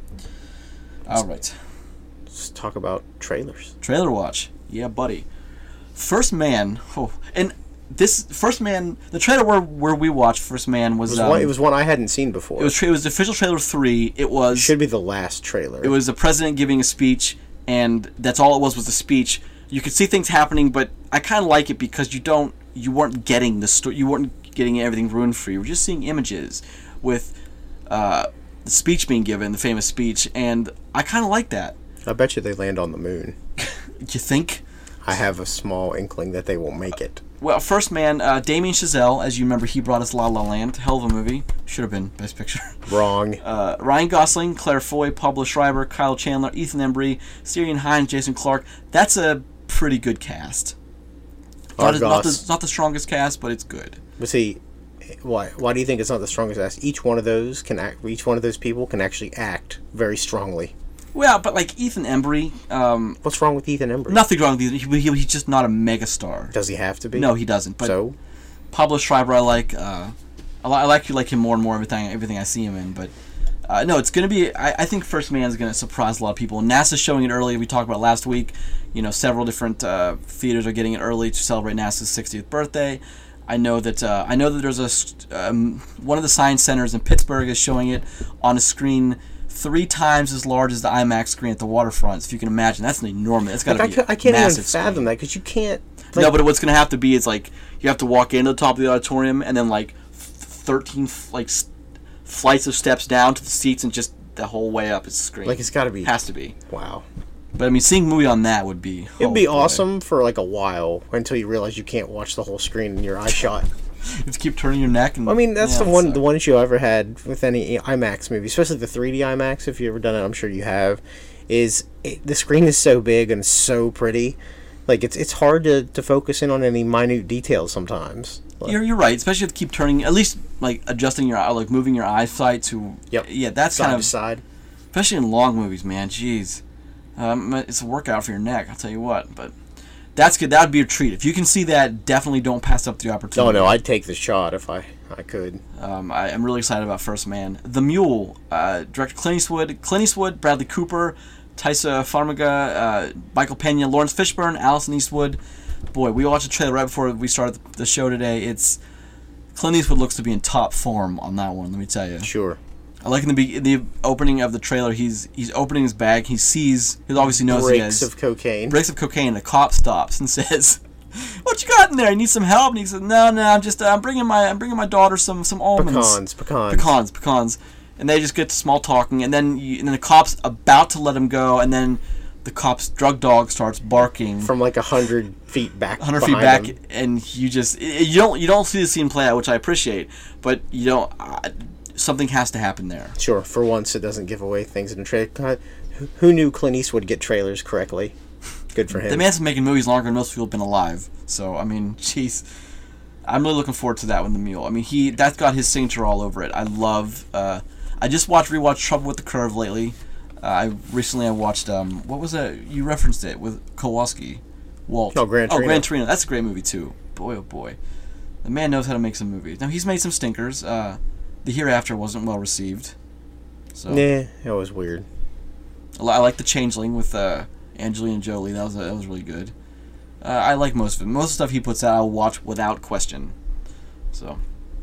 All right, Let's talk about trailers. trailer watch. Yeah, buddy. First Man. Oh, and this First Man, the trailer where where we watched First Man was It was, um, one, it was one I hadn't seen before. it was tra- it was the official trailer three. It was It should be the last trailer. It was the president giving a speech, and that's all it was was a speech. You could see things happening, but I kind of like it because you don't, you weren't getting the story, you weren't getting everything ruined for you. You were just seeing images with uh, the speech being given, the famous speech, and I kind of like that. I bet you they land on the moon. You think? I have a small inkling that they will make it. Well, First Man, uh, Damien Chazelle, as you remember, he brought us La La Land. Hell of a movie. Should have been Best Picture. Wrong. Uh, Ryan Gosling, Claire Foy, Pablo Schreiber, Kyle Chandler, Ethan Embry, Syrian Hines, Jason Clarke. That's a pretty good cast. Not, Argos. not, the, not the strongest cast, but it's good. But see, why why do you think it's not the strongest cast? Each one of those can act. Each one of those people can actually act very strongly. Well, but like Ethan Embry, um, What's wrong with Ethan Embry? nothing wrong with Ethan. He, he, he's just not a megastar. Does he have to be? No, he doesn't. But so Pablo Schreiber, I like. Uh, I, li- I like you like him more and more everything everything I see him in. But uh, no, it's gonna be. I, I think First Man is gonna surprise a lot of people. NASA's showing it early. We talked about it last week. You know, several different uh, theaters are getting it early to celebrate NASA's sixtieth birthday. I know that uh, I know that there's a st- um, one of the science centers in Pittsburgh is showing it on a screen three times as large as the IMAX screen at the waterfront. So if you can imagine, that's an enormous. That's got to like, I, be ca- I can't a even massive fathom screen. that because you can't. Like, No, but what's going to have to be is like you have to walk into the top of the auditorium and then like thirteen like s- flights of steps down to the seats and just the whole way up is a screen. like it's got to be. has to be. Wow. But I mean, seeing a movie on that would be. It'd oh, be boy. awesome for like a while until you realize you can't watch the whole screen in your eye shot. You have to keep turning your neck. And I mean, that's yeah, the one sucks. the one issue I ever had with any IMAX movie, especially the three D IMAX. If you've ever done it, I'm sure you have. Is it, the screen is so big and so pretty, like it's it's hard to, to focus in on any minute details sometimes. Like, You're, you're right. Especially if you keep turning, at least like adjusting your eye, like moving your eyesight to. Yep. Yeah, that's side kind to of. side. Especially in long movies, man. Jeez. Um, it's a workout for your neck, I'll tell you what. But that's good. That would be a treat. If you can see that, definitely don't pass up the opportunity. Oh no, I'd take the shot if I I could. Um, I, I'm really excited about First Man. The Mule, uh, director Clint Eastwood, Clint Eastwood, Bradley Cooper, Taissa Farmiga, uh, Michael Pena, Lawrence Fishburne, Allison Eastwood. Boy, we watched the trailer right before we started the show today. It's Clint Eastwood looks to be in top form on that one. Let me tell you. Sure. I like in the be- the opening of the trailer. He's he's opening his bag. He sees. He obviously knows he Breaks has of cocaine. breaks of cocaine. The cop stops and says, "What you got in there? You need some help?" And he says, "No, no, I'm just uh, I'm bringing my I'm bringing my daughter some some almonds, Pecans, pecans. pecans, pecans." And they just get to small talking, and then you, and then the cop's about to let him go, and then the cop's drug dog starts barking From like a hundred feet back. one hundred feet behind back, him. and you just you don't you don't see the scene play out, which I appreciate, but you don't. Uh, something has to happen there. Sure, for once it doesn't give away things in the trailer. Who, who knew Clint Eastwood would get trailers correctly? Good for him. The man's been making movies longer than most people have been alive. So I mean, jeez, I'm really looking forward to that one, The Mule. I mean, he that's got his signature all over it. I love. Uh, I just watched rewatched Trouble with the Curve lately. Uh, I recently I watched um what was that? You referenced it with Kowalski, Walt. Oh, Gran Torino. Oh, Gran Torino. That's a great movie too. Boy, oh boy, the man knows how to make some movies. Now he's made some stinkers. Uh, The Hereafter wasn't well received. So Nah, it was weird. I li- I like The Changeling with uh, Angelina Jolie. That was that was really good. Uh, I like most of it. Most of the stuff he puts out, I'll watch without question. So,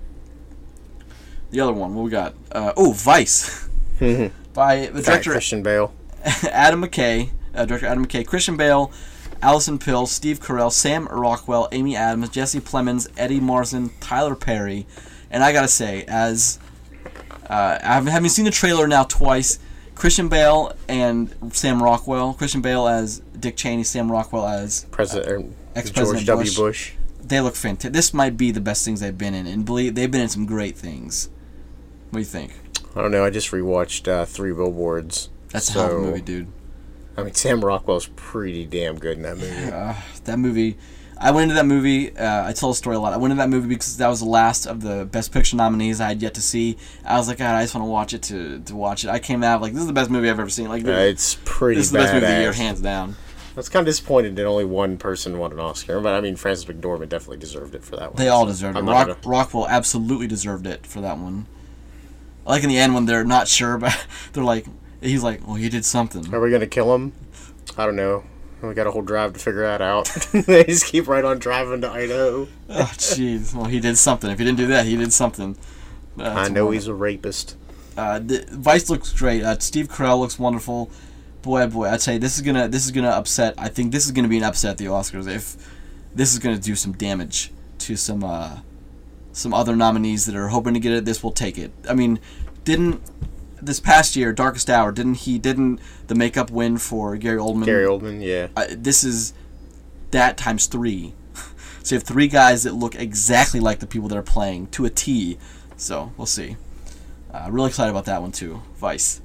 the other one, what we got? Uh, oh, Vice, by the Fat director Christian Bale. Adam McKay. Uh, director Adam McKay, Christian Bale, Allison Pill, Steve Carell, Sam Rockwell, Amy Adams, Jesse Plemons, Eddie Marsan, Tyler Perry, and I gotta say, as uh, I've having seen the trailer now twice. Christian Bale and Sam Rockwell. Christian Bale as Dick Cheney, Sam Rockwell as President uh, ex-President George W. Bush. Bush. They look fantastic. This might be the best things they've been in, and believe they've been in some great things. What do you think? I don't know. I just rewatched uh, Three Billboards. That's so, a hell of a movie, dude. I mean, Sam Rockwell's pretty damn good in that movie. Uh, that movie. I went into that movie. Uh, I tell a story a lot. I went into that movie because that was the last of the Best Picture nominees I had yet to see. I was like, God, I just want to watch it to to watch it. I came out like, this is the best movie I've ever seen. Like, Uh, it's pretty this is the best movie of the year, badass. hands down. I was kind of disappointed that only one person won an Oscar, but I mean, Frances McDormand definitely deserved it for that one. They all deserved it. I'm not Rock, gonna- Rockwell absolutely deserved it for that one. I like in the end when they're not sure, but they're like, he's like, well, he did something. Are we gonna kill him? I don't know. We got a whole drive to figure that out. They just keep right on driving to Idaho. Oh, jeez. Well, he did something. If he didn't do that, he did something. Uh, I that's know wonderful. he's a rapist. Uh, the, Vice looks great. Uh, Steve Carell looks wonderful. Boy, oh boy, I'd say this is gonna this is gonna upset. I think this is gonna be an upset at the Oscars. If this is gonna do some damage to some uh, some other nominees that are hoping to get it, this will take it. I mean, didn't this past year, Darkest Hour, didn't he? Didn't the makeup win for Gary Oldman? Gary Oldman, yeah. Uh, this is that times three. So you have three guys that look exactly like the people that are playing to a T. So we'll see. Uh, really excited about that one too. Vice.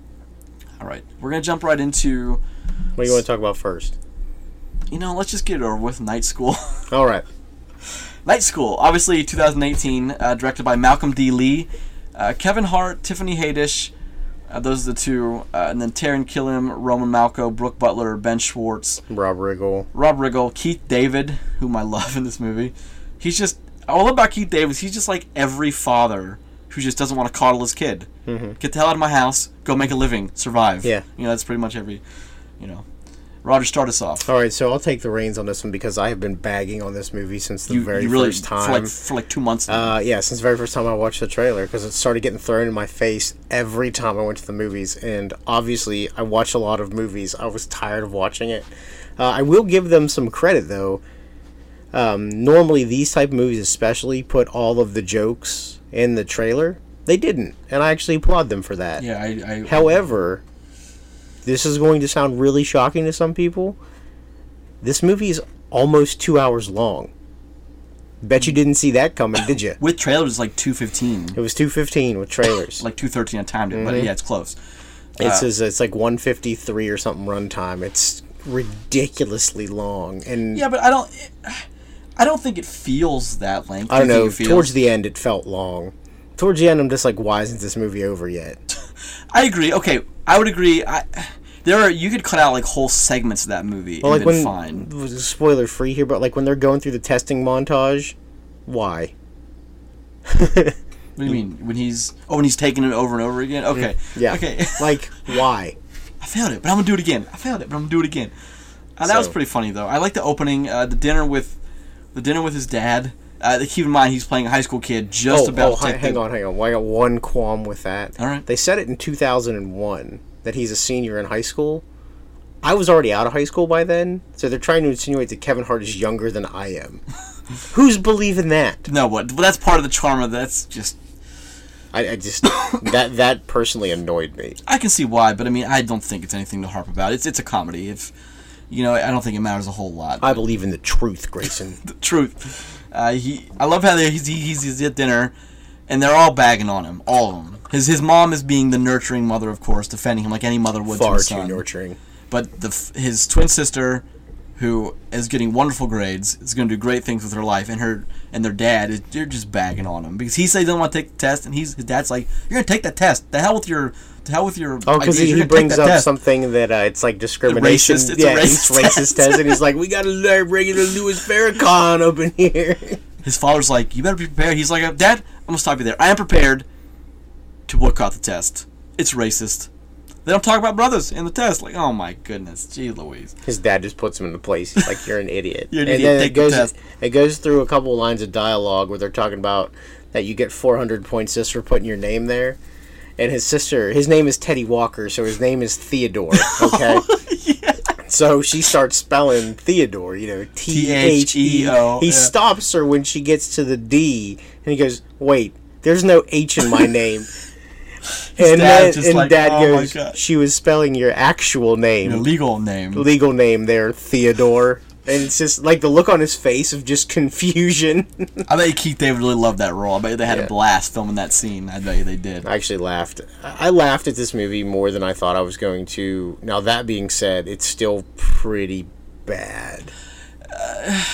All right, we're gonna jump right into. What do you want to talk about first? You know, let's just get it over with. Night School. All right. Night School, obviously twenty eighteen, uh, directed by Malcolm D. Lee, uh, Kevin Hart, Tiffany Haddish. Uh, those are the two, uh, and then Taron Killam, Roman Malco, Brooke Butler, Ben Schwartz, Rob Riggle. Rob Riggle, Keith David, whom I love in this movie. He's just all about Keith David. He's just like every father who just doesn't want to coddle his kid. Mm-hmm. Get the hell out of my house. Go make a living. Survive. Yeah. You know, that's pretty much every. You know, Roger, start us off. All right, so I'll take the reins on this one because I have been bagging on this movie since the You, very you really first time. for like for like two months. Now. Uh, yeah, since the very first time I watched the trailer, because it started getting thrown in my face every time I went to the movies. And obviously, I watch a lot of movies. I was tired of watching it. Uh, I will give them some credit, though. Um, normally, these type of movies especially put all of the jokes in the trailer. They didn't, and I actually applaud them for that. yeah, I. I However, this is going to sound really shocking to some people. This movie is almost two hours long. Bet you didn't see that coming, did you? with trailers, it's like two fifteen. It was two fifteen with trailers. Like two thirteen. I timed it, but Mhm. yeah, it's close. It Uh, says it's like one fifty-three or something runtime. It's ridiculously long, and Yeah, but I don't. I don't think it feels that lengthy. I don't Do you know. think it feels- Towards the end, it felt long. Towards the end, I'm just like, why isn't this movie over yet? I agree. Okay, I would agree. I there are you could cut out like whole segments of that movie Well, and like been when fine. spoiler free here, but like when they're going through the testing montage, why? What do you mean when he's oh when he's taking it over and over again? Okay, Yeah. okay. Like, why? I failed it, but I'm gonna do it again. I failed it, but I'm gonna do it again. Uh, that was So- pretty funny though. I like the opening, uh, the dinner with the dinner with his dad. Uh, keep in mind he's playing a high school kid just oh, about oh, to hi- take hang the- on, hang on. Well, I got one qualm with that. All right. They said it in two thousand one that he's a senior in high school. I was already out of high school by then, so they're trying to insinuate that Kevin Hart is younger than I am. Who's believing that? No, what? But that's part of the charm of that's just. I, I just that that personally annoyed me. I can see why, but I mean, I don't think it's anything to harp about. It's it's a comedy. If you know, I don't think it matters a whole lot. I believe in the truth, Grayson. The truth. Uh, he, I love how they, he's, he's he's at dinner, and they're all bagging on him, all of them. His his mom is being the nurturing mother, of course, defending him like any mother would to Far his too son. nurturing. But the f- his twin sister who is getting wonderful grades, is going to do great things with her life, and her and their dad is they're just bagging on him because he says he doesn't want to take the test, and he's his dad's like, "You're gonna take that test. The hell with your, the hell with your." Oh, because he, he brings up test. something that uh, it's like discrimination. Racist, it's yeah, a racist, racist test. test, and he's like, "We got to learn regular Louis Farrakhan up in here." His father's like, "You better be prepared." He's like, "Dad, I'm gonna stop you there. I am prepared to boycott the test. It's racist." They don't talk about brothers in the test. Like, oh my goodness, gee Louise. His dad just puts him in the place. He's like, "You're an idiot." You're an and idiot. then Take it goes, the test. It goes through a couple of lines of dialogue where they're talking about that you get four hundred points just for putting your name there. And his sister, his name is Teddy Walker, so his name is Theodore. Okay. Yeah. So she starts spelling Theodore. You know, T H E O. He yeah. stops her when she gets to the D, and he goes, "Wait, there's no H in my name." And, dad then, and like, Dad oh goes, "She was spelling your actual name, your legal name, legal name there, Theodore." And it's just like the look on his face of just confusion. I bet Keith David really loved that role. I bet they had Yeah. a blast filming that scene. I bet you they did. I actually laughed. I laughed at this movie more than I thought I was going to. Now, that being said, it's still pretty bad. Uh,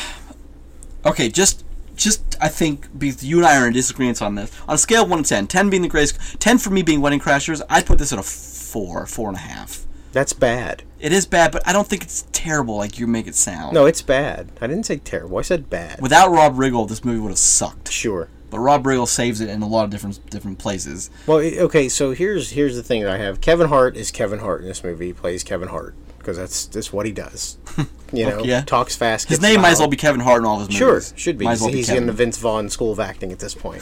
okay, just... Just, I think, because you and I are in disagreements on this. On a scale of one to ten, ten being the greatest, ten for me being Wedding Crashers, I'd put this at a four, four and a half. That's bad. It is bad, but I don't think it's terrible like you make it sound. No, it's bad. I didn't say terrible. I said bad. Without Rob Riggle, this movie would have sucked. Sure. But Rob Riggle saves it in a lot of different different places. Well, okay, so here's here's the thing that I have. Kevin Hart is Kevin Hart in this movie. He plays Kevin Hart because that's that's what he does. You know, yeah. talks fast. His name loud. might as well be Kevin Hart in all of his sure, movies. Sure, should be. Might as well he's be in the Vince Vaughn School of Acting at this point.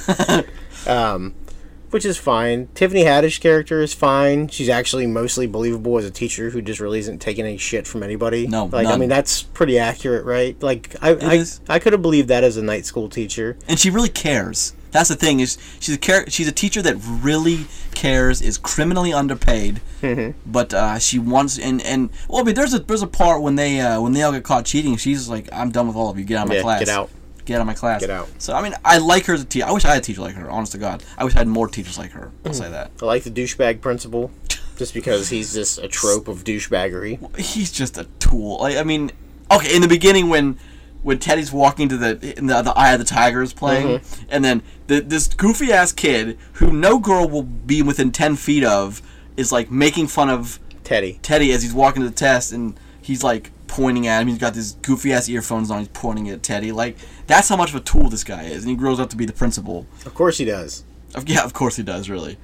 um, which is fine. Tiffany Haddish's character is fine. She's actually mostly believable as a teacher who just really isn't taking any shit from anybody. No, like none. I mean that's pretty accurate, right? Like I It I, is. I could have believed that as a night school teacher. And she really cares. That's the thing, is she's a char- she's a teacher that really cares, is criminally underpaid, Mm-hmm. but uh, she wants and, and well, I mean, there's a there's a part when they uh, when they all get caught cheating, she's like, "I'm done with all of you. Get out of my Yeah, class. get out. Get out of my class. Get out." So I mean, I like her as a teacher. I wish I had a teacher like her. Honest to God, I wish I had more teachers like her. I'll say that. I like the douchebag principal, just because he's just a trope of douchebaggery. He's just a tool. Like, I mean, okay, in the beginning when when Teddy's walking to the in the, the Eye of the Tiger is playing, Mm-hmm. and then the, this goofy ass kid who no girl will be within ten feet of is like making fun of Teddy. Teddy as he's walking to the test, and he's like pointing at him. He's got these goofy ass earphones on. He's pointing at Teddy. Like, that's how much of a tool this guy is, and he grows up to be the principal. Of course he does. Of- Yeah, of course he does. Really,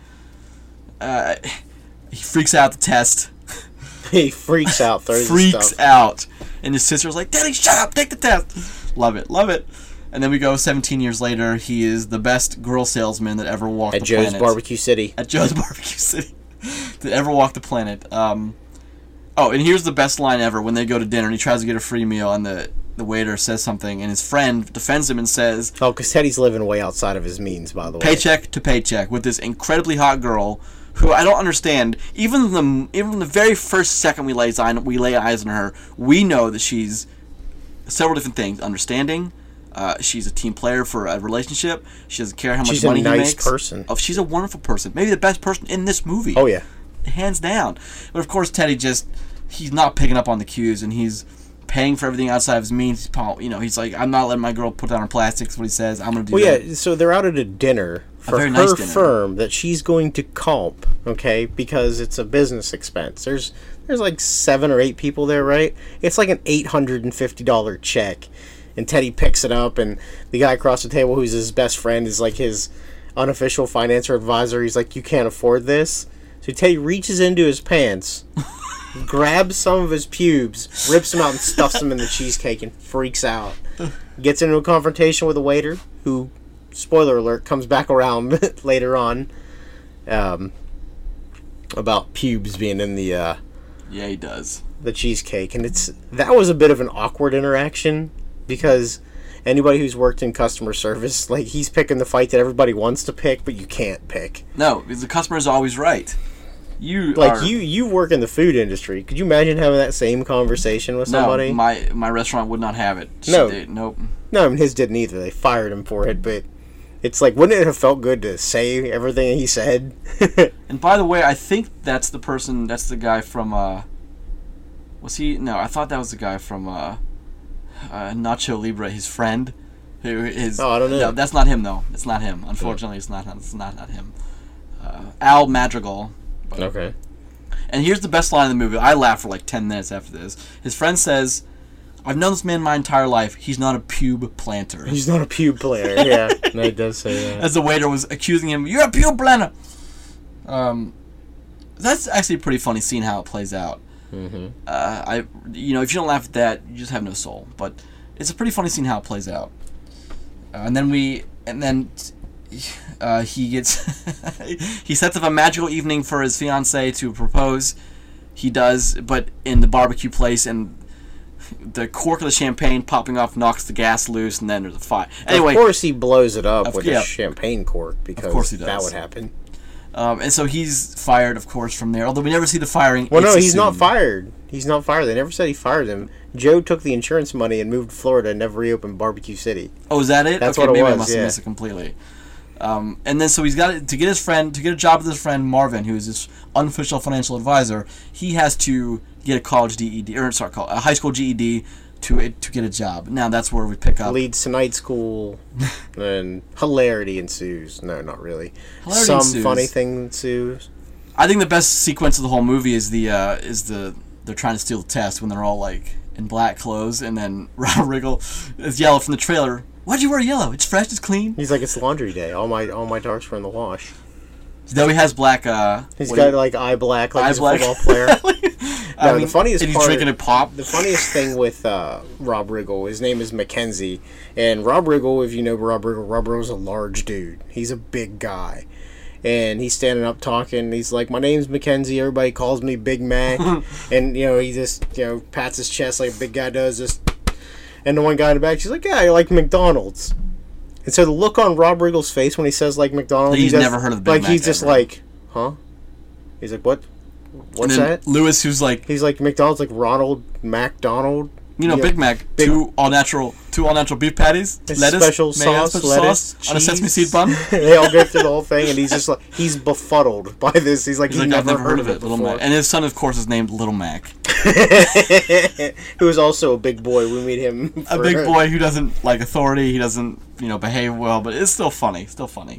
uh, he freaks out the test. He freaks out. Throws his freaks stuff. out, and his sister's like, "Daddy, shut up! Take the test." Love it, love it. And then we go seventeen years later. He is the best girl salesman that ever walked At the Joe's planet. Barbecue City. At Joe's Barbecue City, that ever walked the planet. Um, oh, and here's the best line ever: when they go to dinner and he tries to get a free meal, and the the waiter says something, and his friend defends him and says, Oh, because Teddy's living way outside of his means, by the way. paycheck to paycheck with this incredibly hot girl who I don't understand. Even the even the very first second we lay eyes we lay eyes on her, we know that she's several different things. Understanding, uh, she's a team player for a relationship. She doesn't care how much She's a money nice he makes. person. Oh, she's a wonderful person. Maybe the best person in this movie. Oh, yeah. Hands down. But of course, Teddy just he's not picking up on the cues, and he's paying for everything outside of his means. He's, prob- you know, he's like, I'm not letting my girl put down her plastics. What he says, I'm gonna do. Well, that. yeah, so they're out at a dinner for very her nice dinner. firm that she's going to comp, okay, because it's a business expense. There's there's like seven or eight people there, right? It's like an eight hundred fifty dollars check. And Teddy picks it up, and the guy across the table who's his best friend is like his unofficial financial advisor. He's like, you can't afford this. So Teddy reaches into his pants, grabs some of his pubes, rips them out and stuffs them in the cheesecake and freaks out. Gets into a confrontation with a waiter who, spoiler alert, comes back around later on um, about pubes being in the uh, Yeah, he does. the cheesecake. And it's that was a bit of an awkward interaction because anybody who's worked in customer service, like, he's picking the fight that everybody wants to pick, but you can't pick. No, because the customer's always right. You Like, are, you you work in the food industry. Could you imagine having that same conversation with somebody? No, my my restaurant would not have it. No. They- nope. No, I mean, his didn't either. They fired him for it, but it's like, wouldn't it have felt good to say everything he said? And by the way, I think that's the person. That's the guy from uh, Was he? No, I thought that was the guy from uh, uh, Nacho Libre, his friend. Who is? Oh, I don't know. No, that's not him though. It's not him. Unfortunately, it's not. It's not not him. Uh, Al Madrigal. But, Okay. And here's the best line in the movie. I laughed for like ten minutes after this. His friend says, "I've known this man my entire life. He's not a pube planter." He's not a pube planter. Yeah, no, he does say that. As the waiter was accusing him, "You're a pube planter." Um, that's actually a pretty funny scene how it plays out. Mm-hmm. Uh, I, you know, if you don't laugh at that, you just have no soul. But it's a pretty funny scene how it plays out. Uh, and then we, and then uh, he gets, he sets up a magical evening for his fiancée to propose. He does, but in the barbecue place, and the cork of the champagne popping off knocks the gas loose, and then there's a fire. Anyway, of course he blows it up of, with yeah, a champagne cork because of course he does. that would happen. Um, and so he's fired, of course, from there. Although we never see the firing. Well, it's no, he's not assumed. fired. He's not fired. They never said he fired him. Joe took the insurance money and moved to Florida and never reopened Barbecue City. Oh, is that it? That's okay, what it maybe was, I must yeah. have missed it completely. Um, and then so he's got to get his friend to get a job with his friend Marvin, who is his unofficial financial advisor. He has to get a college D E D or sorry, a high school G E D to to get a job. Now that's where we pick up. Leads to night school, and hilarity ensues. No, not really. Hilarity Some ensues. funny thing ensues. I think the best sequence of the whole movie is the uh, is the they're trying to steal the test when they're all like in black clothes, and then Rob Riggle is yellow from the trailer. Why'd you wear yellow? It's fresh, it's clean. He's like, it's laundry day. All my all my darks were in the wash. Though he has black. Uh, He's what got do you- like eye black, like eye he's black. a football player. I No, mean, the funniest and he's part, drinking a pop. The funniest thing with uh, Rob Riggle, his name is Mackenzie, and Rob Riggle, if you know Rob Riggle, Rob Riggle's a large dude. He's a big guy, and he's standing up talking. He's like, "My name's Mackenzie. Everybody calls me Big Mac," and you know he just you know pats his chest like a big guy does. Just and the one guy in the back, she's like, "Yeah, I like McDonald's." And so the look on Rob Riggle's face when he says like McDonald's, He's he does, never heard of Big like Mac he's just ever. like, "Huh?" He's like, "What? What's and then that?" Lewis, who's like, He's like McDonald's, like Ronald McDonald. you know, Yeah. Big Mac, Big- two all natural, two all natural beef patties, His lettuce, special mayo, sauce, special lettuce, sauce on a sesame cheese. seed bun. They all go through the whole thing, and he's just like he's befuddled by this. He's like, He's he like, never, I've never heard of it, before. Little Mac. And his son, of course, is named Little Mac. Who is also a big boy. We meet him. A for- big boy who doesn't like authority. He doesn't, you know, behave well, but it's still funny. Still funny.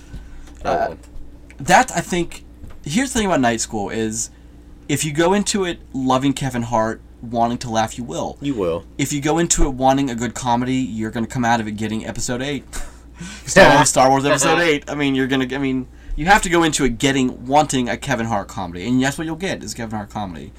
Uh, Oh. that I think. Here's the thing about Night School is, if you go into it loving Kevin Hart, wanting to laugh, you will. You will. If you go into it wanting a good comedy, you're going to come out of it getting episode eight. Star Wars, Star Wars episode eight. I mean, you're going to, I mean, you have to go into it getting, wanting a Kevin Hart comedy. And that's what you'll get, is Kevin Hart comedy.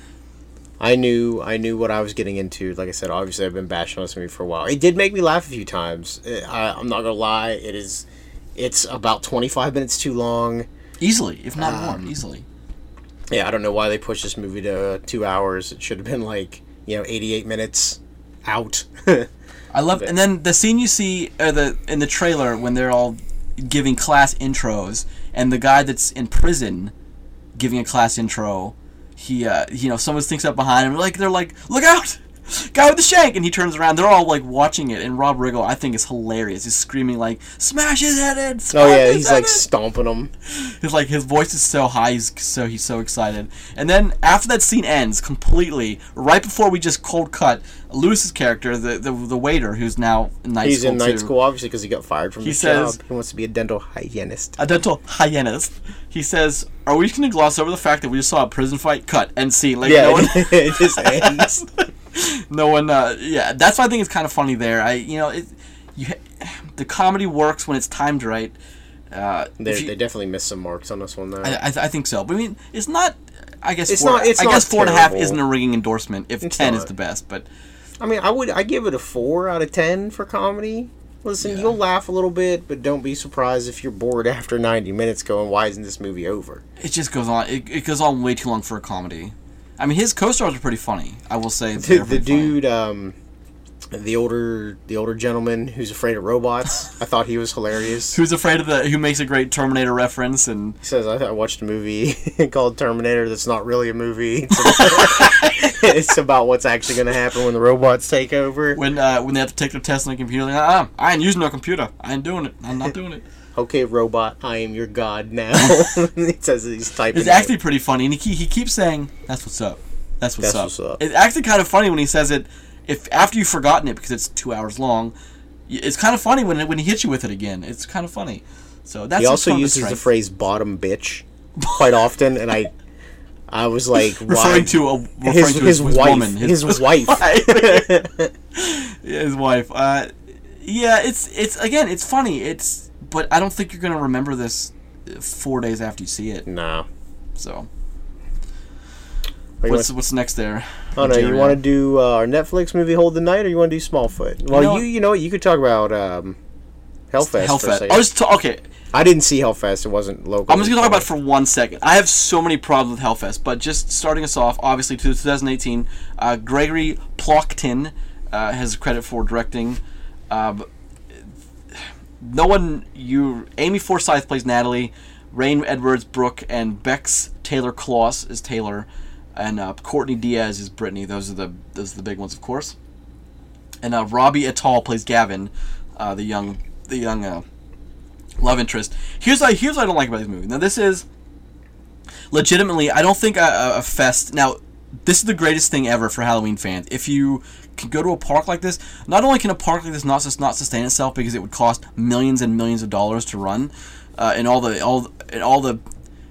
I knew I knew what I was getting into. Like I said, obviously I've been bashing on this movie for a while. It did make me laugh a few times. It, I, I'm not gonna lie. It is. It's about twenty-five minutes too long. Easily, if not Um, more, easily. Yeah, I don't know why they pushed this movie to uh, two hours. It should have been like you know eighty-eight minutes out. I love, and then the scene you see uh, the in the trailer when they're all giving class intros, and the guy that's in prison giving a class intro, he, uh, you know, someone sneaks up behind him, like they're like, "Look out, guy with the shank!" And he turns around. They're all like watching it, and Rob Riggle, I think, is hilarious. He's screaming like, "Smash his head in!" Smash Oh yeah, his he's head like in!" stomping them. His like his voice is so high, he's so he's so excited. And then after that scene ends completely, right before we just cold cut, Lewis's character, the the, the waiter who's now in night He's school in night too, school obviously because he got fired from He his says- job. He wants to be a dental hygienist. a dental hygienist. He says, "Are we just gonna gloss over the fact that we just saw a prison fight? Cut and see." Like Yeah, no one, it just ends. no one. Uh, yeah, that's why I think it's kind of funny there. I you know it, you, the comedy works when it's timed right. Uh, They, if you- they definitely missed some marks on this one though. I, I, th- I think so, but I mean, it's not. I guess It's four, not- it's I not guess four and a half terrible. isn't a ringing endorsement. If It's ten is not. the best, but I mean, I would I give it a four out of ten for comedy. Listen, Yeah. you'll laugh a little bit, but don't be surprised if you're bored after ninety minutes. Going, why isn't this movie over? it just goes on. It, it goes on way too long for a comedy. I mean, his co-stars are pretty funny. I will say The, they're the pretty funny. dude, um, the older the older gentleman who's afraid of robots. I thought he was hilarious. who's afraid of the who makes a great Terminator reference and He says, I, I watched a movie called Terminator that's not really a movie. It's about, it's about what's actually going to happen when the robots take over. when uh, when they have to take their test on the computer, like, uh, I ain't using no computer. I ain't doing it. I'm not doing it. Okay, robot, I am your god now. He says that he's typing. It's it. actually pretty funny, and he ke- he keeps saying, "That's what's up. That's what's That's up. what's up. It's actually kind of funny when he says it. If after you've forgotten it because it's two hours long, it's kind of funny when it, when he hits you with it again. It's kind of funny. So that's he also some of uses strength. the phrase "bottom bitch" quite often, and I, I was like, why? referring to a referring his, to his, his, his wife, woman, his, his, wife. yeah, his wife. Uh, yeah, it's it's again, it's funny. It's but I don't think you're gonna remember this four days after you see it. No. So. Wait, What's what? what's next there? Oh no, you want to do uh, our Netflix movie "Hold the Night" or you want to do Smallfoot? Well, You know you you know what, you could talk about um, Hellfest. For a Hellfest. second. I was ta- okay. I didn't see Hellfest; it wasn't local. I'm just gonna talk about it for one second. I have so many problems with Hellfest, but just starting us off, obviously, to twenty eighteen, uh, Gregory Plockton uh, has credit for directing. Uh, no one, you, Amy Forsyth plays Natalie, Rain Edwards Brooke, and Bex Taylor Kloss is Taylor, and uh, Courtney Diaz is Brittany. Those are the those are the big ones, of course. And uh, Robbie Attal plays Gavin, uh, the young the young. Uh, love interest. Here's what I, here's what I don't like about this movie. Now, this is legitimately, I don't think a, a fest. Now, this is the greatest thing ever for Halloween fans. If you can go to a park like this, not only can a park like this not just not sustain itself because it would cost millions and millions of dollars to run, uh, and all the all and all the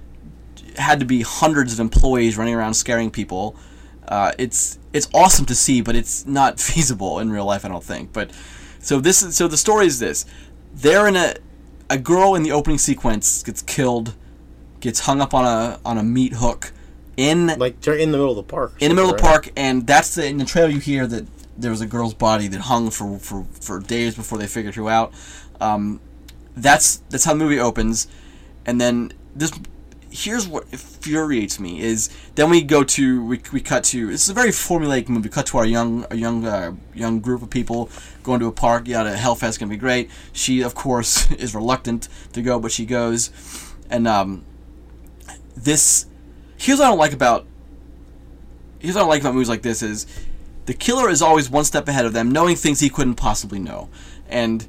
had to be hundreds of employees running around scaring people. Uh, it's it's awesome to see, but it's not feasible in real life, I don't think. But so this is so the story is this: they're in a A girl in the opening sequence gets killed, gets hung up on a on a meat hook, in like they're in the middle of the park. In the middle right? of the park, and that's the in the trailer you hear that there was a girl's body that hung for, for, for days before they figured her out. Um, that's that's how the movie opens, and then this. Here's what infuriates me is then we go to we, we cut to this is a very formulaic movie. We cut to our young a young uh, young group of people going to a park. Yeah, the Hellfest gonna be great. She of course is reluctant to go, but she goes. And um, this here's what I don't like about here's what I don't like about movies like this is the killer is always one step ahead of them, knowing things he couldn't possibly know. And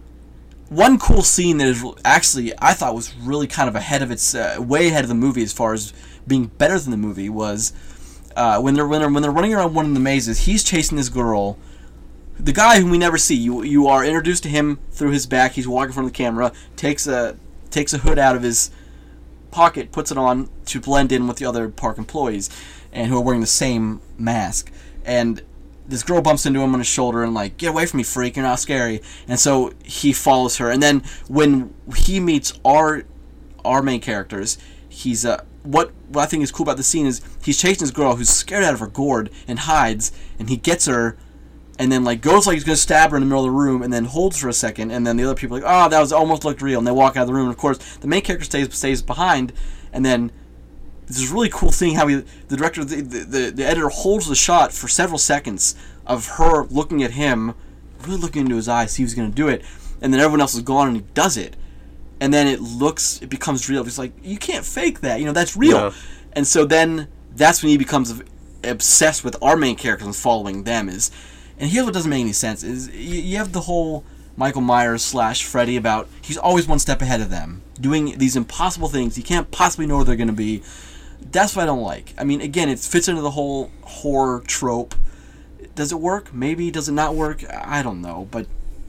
one cool scene that is actually I thought was really kind of ahead of its uh, way ahead of the movie as far as being better than the movie was uh, when they're when they're when they're running around one of the mazes. He's chasing this girl, the guy whom we never see. You you are introduced to him through his back. He's walking in front of the camera, takes a takes a hood out of his pocket, puts it on to blend in with the other park employees, and who are wearing the same mask. And this girl bumps into him on his shoulder and like, get away from me, freak, you're not scary. And so he follows her. And then when he meets our our main characters, he's uh what what I think is cool about the scene is he's chasing this girl who's scared out of her gourd and hides, and he gets her and then like goes like he's gonna stab her in the middle of the room and then holds for a second, and then the other people are like, oh, that was almost looked real, and they walk out of the room. And of course the main character stays stays behind, and then this is really cool seeing how he, the director, the, the the editor holds the shot for several seconds of her looking at him, really looking into his eyes, see if he's going to do it, and then everyone else is gone and he does it, and then it looks, it becomes real. It's like, you can't fake that, you know, that's real. Yeah. And so then that's when he becomes obsessed with our main characters and following them. Is, and here's what doesn't make any sense: is you, you have the whole Michael Myers slash Freddy about he's always one step ahead of them, doing these impossible things. You can't possibly know where they're going to be. That's what I don't like. I mean, again, it fits into the whole horror trope. Does it work? Maybe. Does it not work? I don't know. But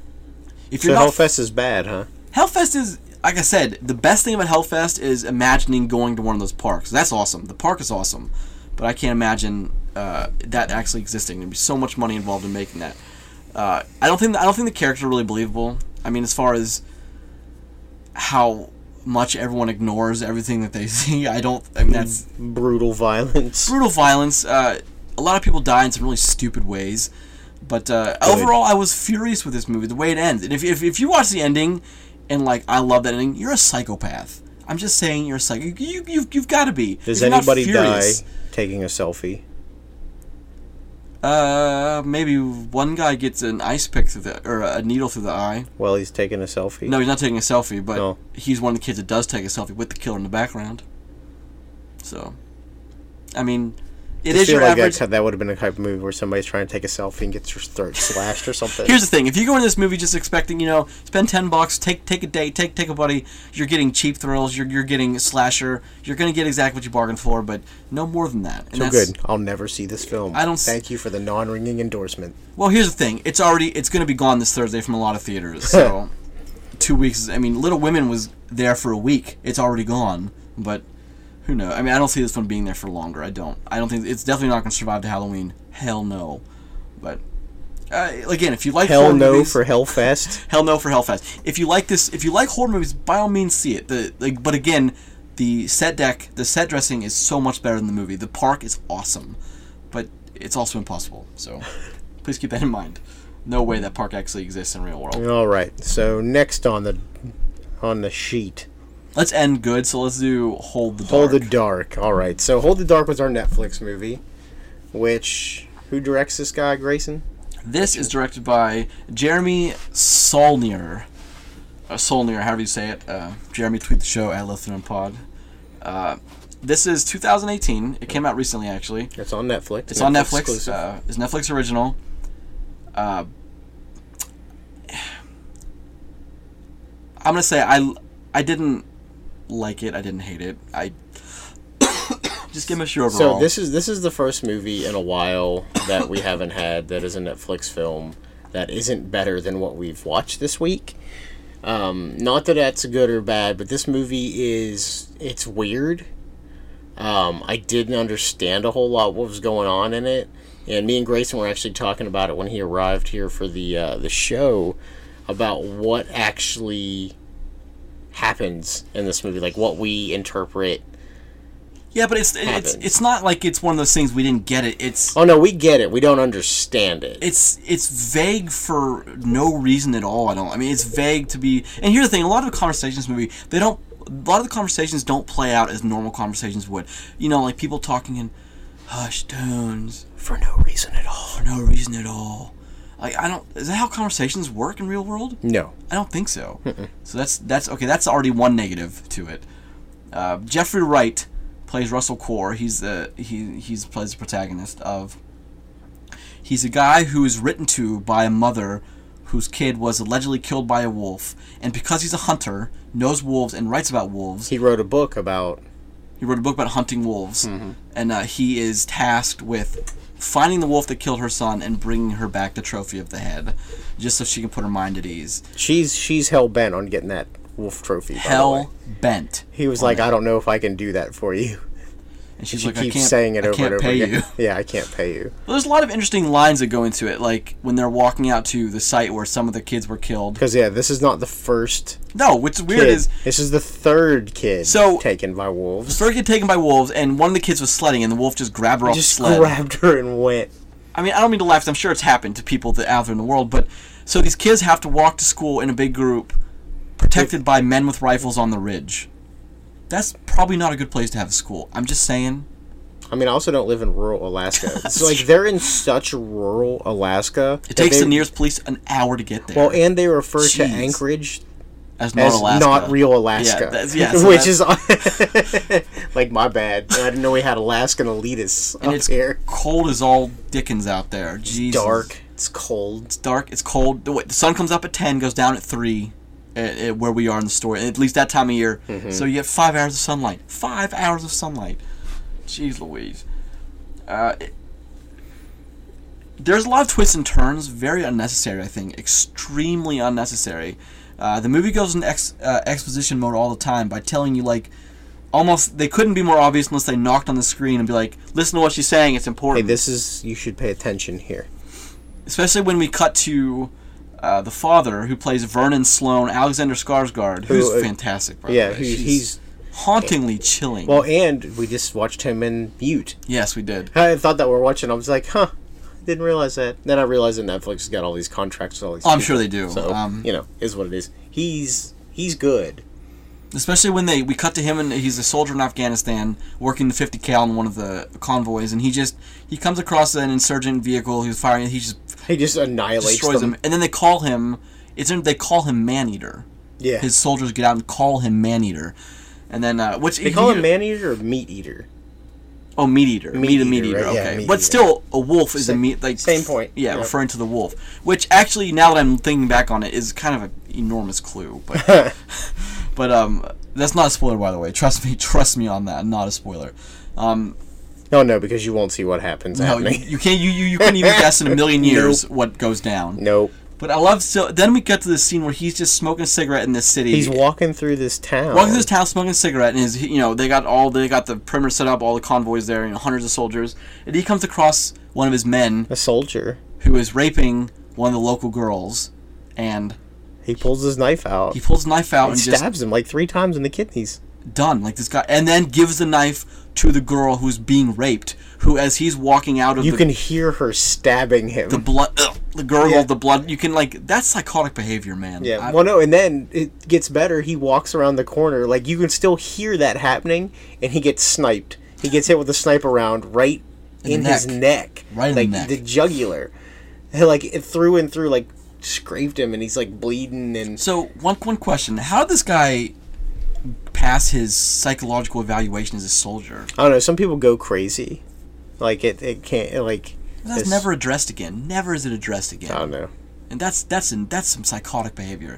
if you're so not, Hellfest is bad, huh? Hellfest is, like I said, the best thing about Hellfest is imagining going to one of those parks. That's awesome. The park is awesome, but I can't imagine uh, that actually existing. There'd be so much money involved in making that. Uh, I don't think I don't think the characters are really believable. I mean, as far as how much everyone ignores everything that they see, I don't. I mean, that's brutal violence. Brutal violence. Uh, a lot of people die in some really stupid ways, but uh, overall, I was furious with this movie. The way it ends, and if if if you watch the ending, and like I love that ending, you're a psychopath. I'm just saying, you're a psycho. You you you've, you've got to be. Does anybody die taking a selfie? Uh, maybe one guy gets an ice pick through the, or a needle through the eye. Well, he's taking a selfie. No, he's not taking a selfie, but no. He's one of the kids that does take a selfie with the killer in the background. So, I mean, It I is feel your like average. that, that would have been a type of movie where somebody's trying to take a selfie and gets their throat slashed or something. Here's the thing: if you go into this movie just expecting, you know, spend ten bucks, take take a date, take take a buddy, you're getting cheap thrills, you're you're getting slasher, you're gonna get exactly what you bargained for, but no more than that. And so that's, good. I'll never see this film. I don't s- Thank you for the non-ringing endorsement. Well, here's the thing: it's already it's gonna be gone this Thursday from a lot of theaters. So two weeks. I mean, Little Women was there for a week. It's already gone, but who knows? I mean, I don't see this one being there for longer. I don't. I don't think it's definitely not gonna survive to Halloween. Hell no. But uh, again, if you like Hell horror no movies, for Hellfest. hell no for Hellfest. If you like this, if you like horror movies, by all means see it. The like, but again, the set deck, the set dressing is so much better than the movie. The park is awesome, but it's also impossible. So please keep that in mind. No way that park actually exists in real world. All right. So next on the on the sheet, Let's end good. So let's do Hold the Dark. Hold the Dark. All right. So Hold the Dark was our Netflix movie, which who directs this guy, Grayson? This is directed by Jeremy Saulnier. Uh, Saulnier, however you say it. Uh, Jeremy, tweet the show at Lutheran Pod. Uh, this is two thousand eighteen. It came out recently, actually. It's on Netflix. It's on Netflix. exclusive. Uh, it's Netflix original. Uh, I'm gonna say I, I didn't like it. I didn't hate it. I just give me a sure overall. So this is this is the first movie in a while that we haven't had that is a Netflix film that isn't better than what we've watched this week. Um, not that that's good or bad, but this movie is it's weird. Um, I didn't understand a whole lot what was going on in it, and me and Grayson were actually talking about it when he arrived here for the uh, the show about what actually happens in this movie, like what we interpret. Yeah, but it's it's happens. it's not like it's one of those things we didn't get it. It's Oh no, we get it. We don't understand it. it's it's vague for no reason at all. I don't. I mean, it's vague to be. And here's the thing: a lot of the conversations in this movie, they don't. A lot of the conversations don't play out as normal conversations would. You know, like people talking in hushed tones For no reason at all. for no reason at all. Like I don't. Is that how conversations work in real world? No. I don't think so. So that's that's okay. That's already one negative to it. Uh, Jeffrey Wright plays Russell Core. He's the he he's plays the protagonist of. He's a guy who is written to by a mother whose kid was allegedly killed by a wolf, and because he's a hunter, knows wolves and writes about wolves. He wrote a book about. He wrote a book about hunting wolves, Mm-hmm. and uh, he is tasked with finding the wolf that killed her son and bringing her back the trophy of the head, just so she can put her mind at ease. She's she's hell bent on getting that wolf trophy. By the way. Hell bent. He was on like, it. I don't know if I can do that for you. And she's She like, I keeps can't, saying it I over can't and over pay again. you. Yeah, I can't pay you. Well, there's a lot of interesting lines that go into it, like when they're walking out to the site where some of the kids were killed. Because yeah, this is not the first. No, what's weird Kid. is This is the third kid So- taken by the wolves. third kid taken by wolves, and one of the kids was sledding, and the wolf just grabbed her off Just the sled. grabbed her and went. I mean, I don't mean to laugh, 'cause I'm sure it's happened to people that out there in the world, but so these kids have to walk to school in a big group, protected by men with rifles on the ridge. That's probably not a good place to have a school. I'm just saying. I mean, I also don't live in rural Alaska. So like they're in such rural Alaska. It that takes they- the nearest police an hour to get there. Well, and they refer to Jeez. Anchorage as not as Alaska. not real Alaska. Yeah, that's- yeah, so which is like my bad. I didn't know we had Alaskan elitists and up it's here. cold as all Dickens out there. Jesus. Dark. It's cold. It's dark. It's cold. The, wait, the sun comes up at ten, goes down at three, at, at where we are in the story. At least that time of year. Mm-hmm. So you get five hours of sunlight. Five hours of sunlight. Jeez Louise. Uh, it, there's a lot of twists and turns. Very unnecessary, I think. Extremely unnecessary. Uh, the movie goes into ex, uh, exposition mode all the time by telling you, like, almost, they couldn't be more obvious unless they knocked on the screen and be like, listen to what she's saying, it's Hey, important. this is you should pay attention here. Especially when we cut to uh, the father, who plays Vernon Sloan, Alexander Skarsgård, Who, who's uh, fantastic, by the Yeah, way. he's, She's he's hauntingly chilling. well, and we just watched him in Mute. yes, we did. I thought that we were watching. I was like, huh, didn't realize that. Then I realized that Netflix has got all these contracts with all these. Oh, I'm people. sure they do. So Um, you know, is what it is. He's he's good. Especially when they we cut to him and he's a soldier in Afghanistan working the fifty cal in one of the convoys, and he just he comes across an insurgent vehicle. He's firing. He just He just annihilates destroys them. him, and then they call him. It's in, they call him Maneater. Yeah, His soldiers get out and call him Maneater, and then uh, which they call him man eater or meat eater. Oh, meat eater. Meat Meat, a eater, meat eater. right? Yeah, Okay, meat but eater. still, a wolf is Same- a meat. Like same point. Yeah, Yep. referring to the wolf, which actually, now that I'm thinking back on it, is kind of an enormous clue. But but um, that's not a spoiler, by the way. Trust me. Trust me on that. Not a spoiler. Um, No, no, because you won't see what happens no, you, happening. you can't. You, you you couldn't even guess in a million years what goes down. Nope. But I love so. Then we get to this scene where he's just smoking a cigarette in this city. He's walking through this town. Walking through this town, smoking a cigarette, and his, you know, they got all, they got the perimeter set up, all the convoys there, you know, hundreds of soldiers, and he comes across one of his men A soldier. who is raping one of the local girls, and He pulls his knife out. he pulls a knife out and and just stabs him like three times in the kidneys. done, like this guy, and then gives the knife to the girl who's being raped, who, as he's walking out of You the, can hear her stabbing him. the blood, ugh, the gurgle, Yeah. the blood, you can, like, that's psychotic behavior, man. Yeah, I- well, no, and then it gets better. He walks around the corner, like you can still hear that happening, and he gets sniped. He gets hit with a sniper round right In in, the his neck. neck, Right in like the neck. the jugular, and, like it through and through, like scraped him, and he's like bleeding. And So one one question: how did this guy pass his psychological evaluation as a soldier? I don't know. Some people go crazy, like it. It can't like. That's it's- never addressed again. Never is it addressed again. I don't know. And that's that's in, that's some psychotic behavior.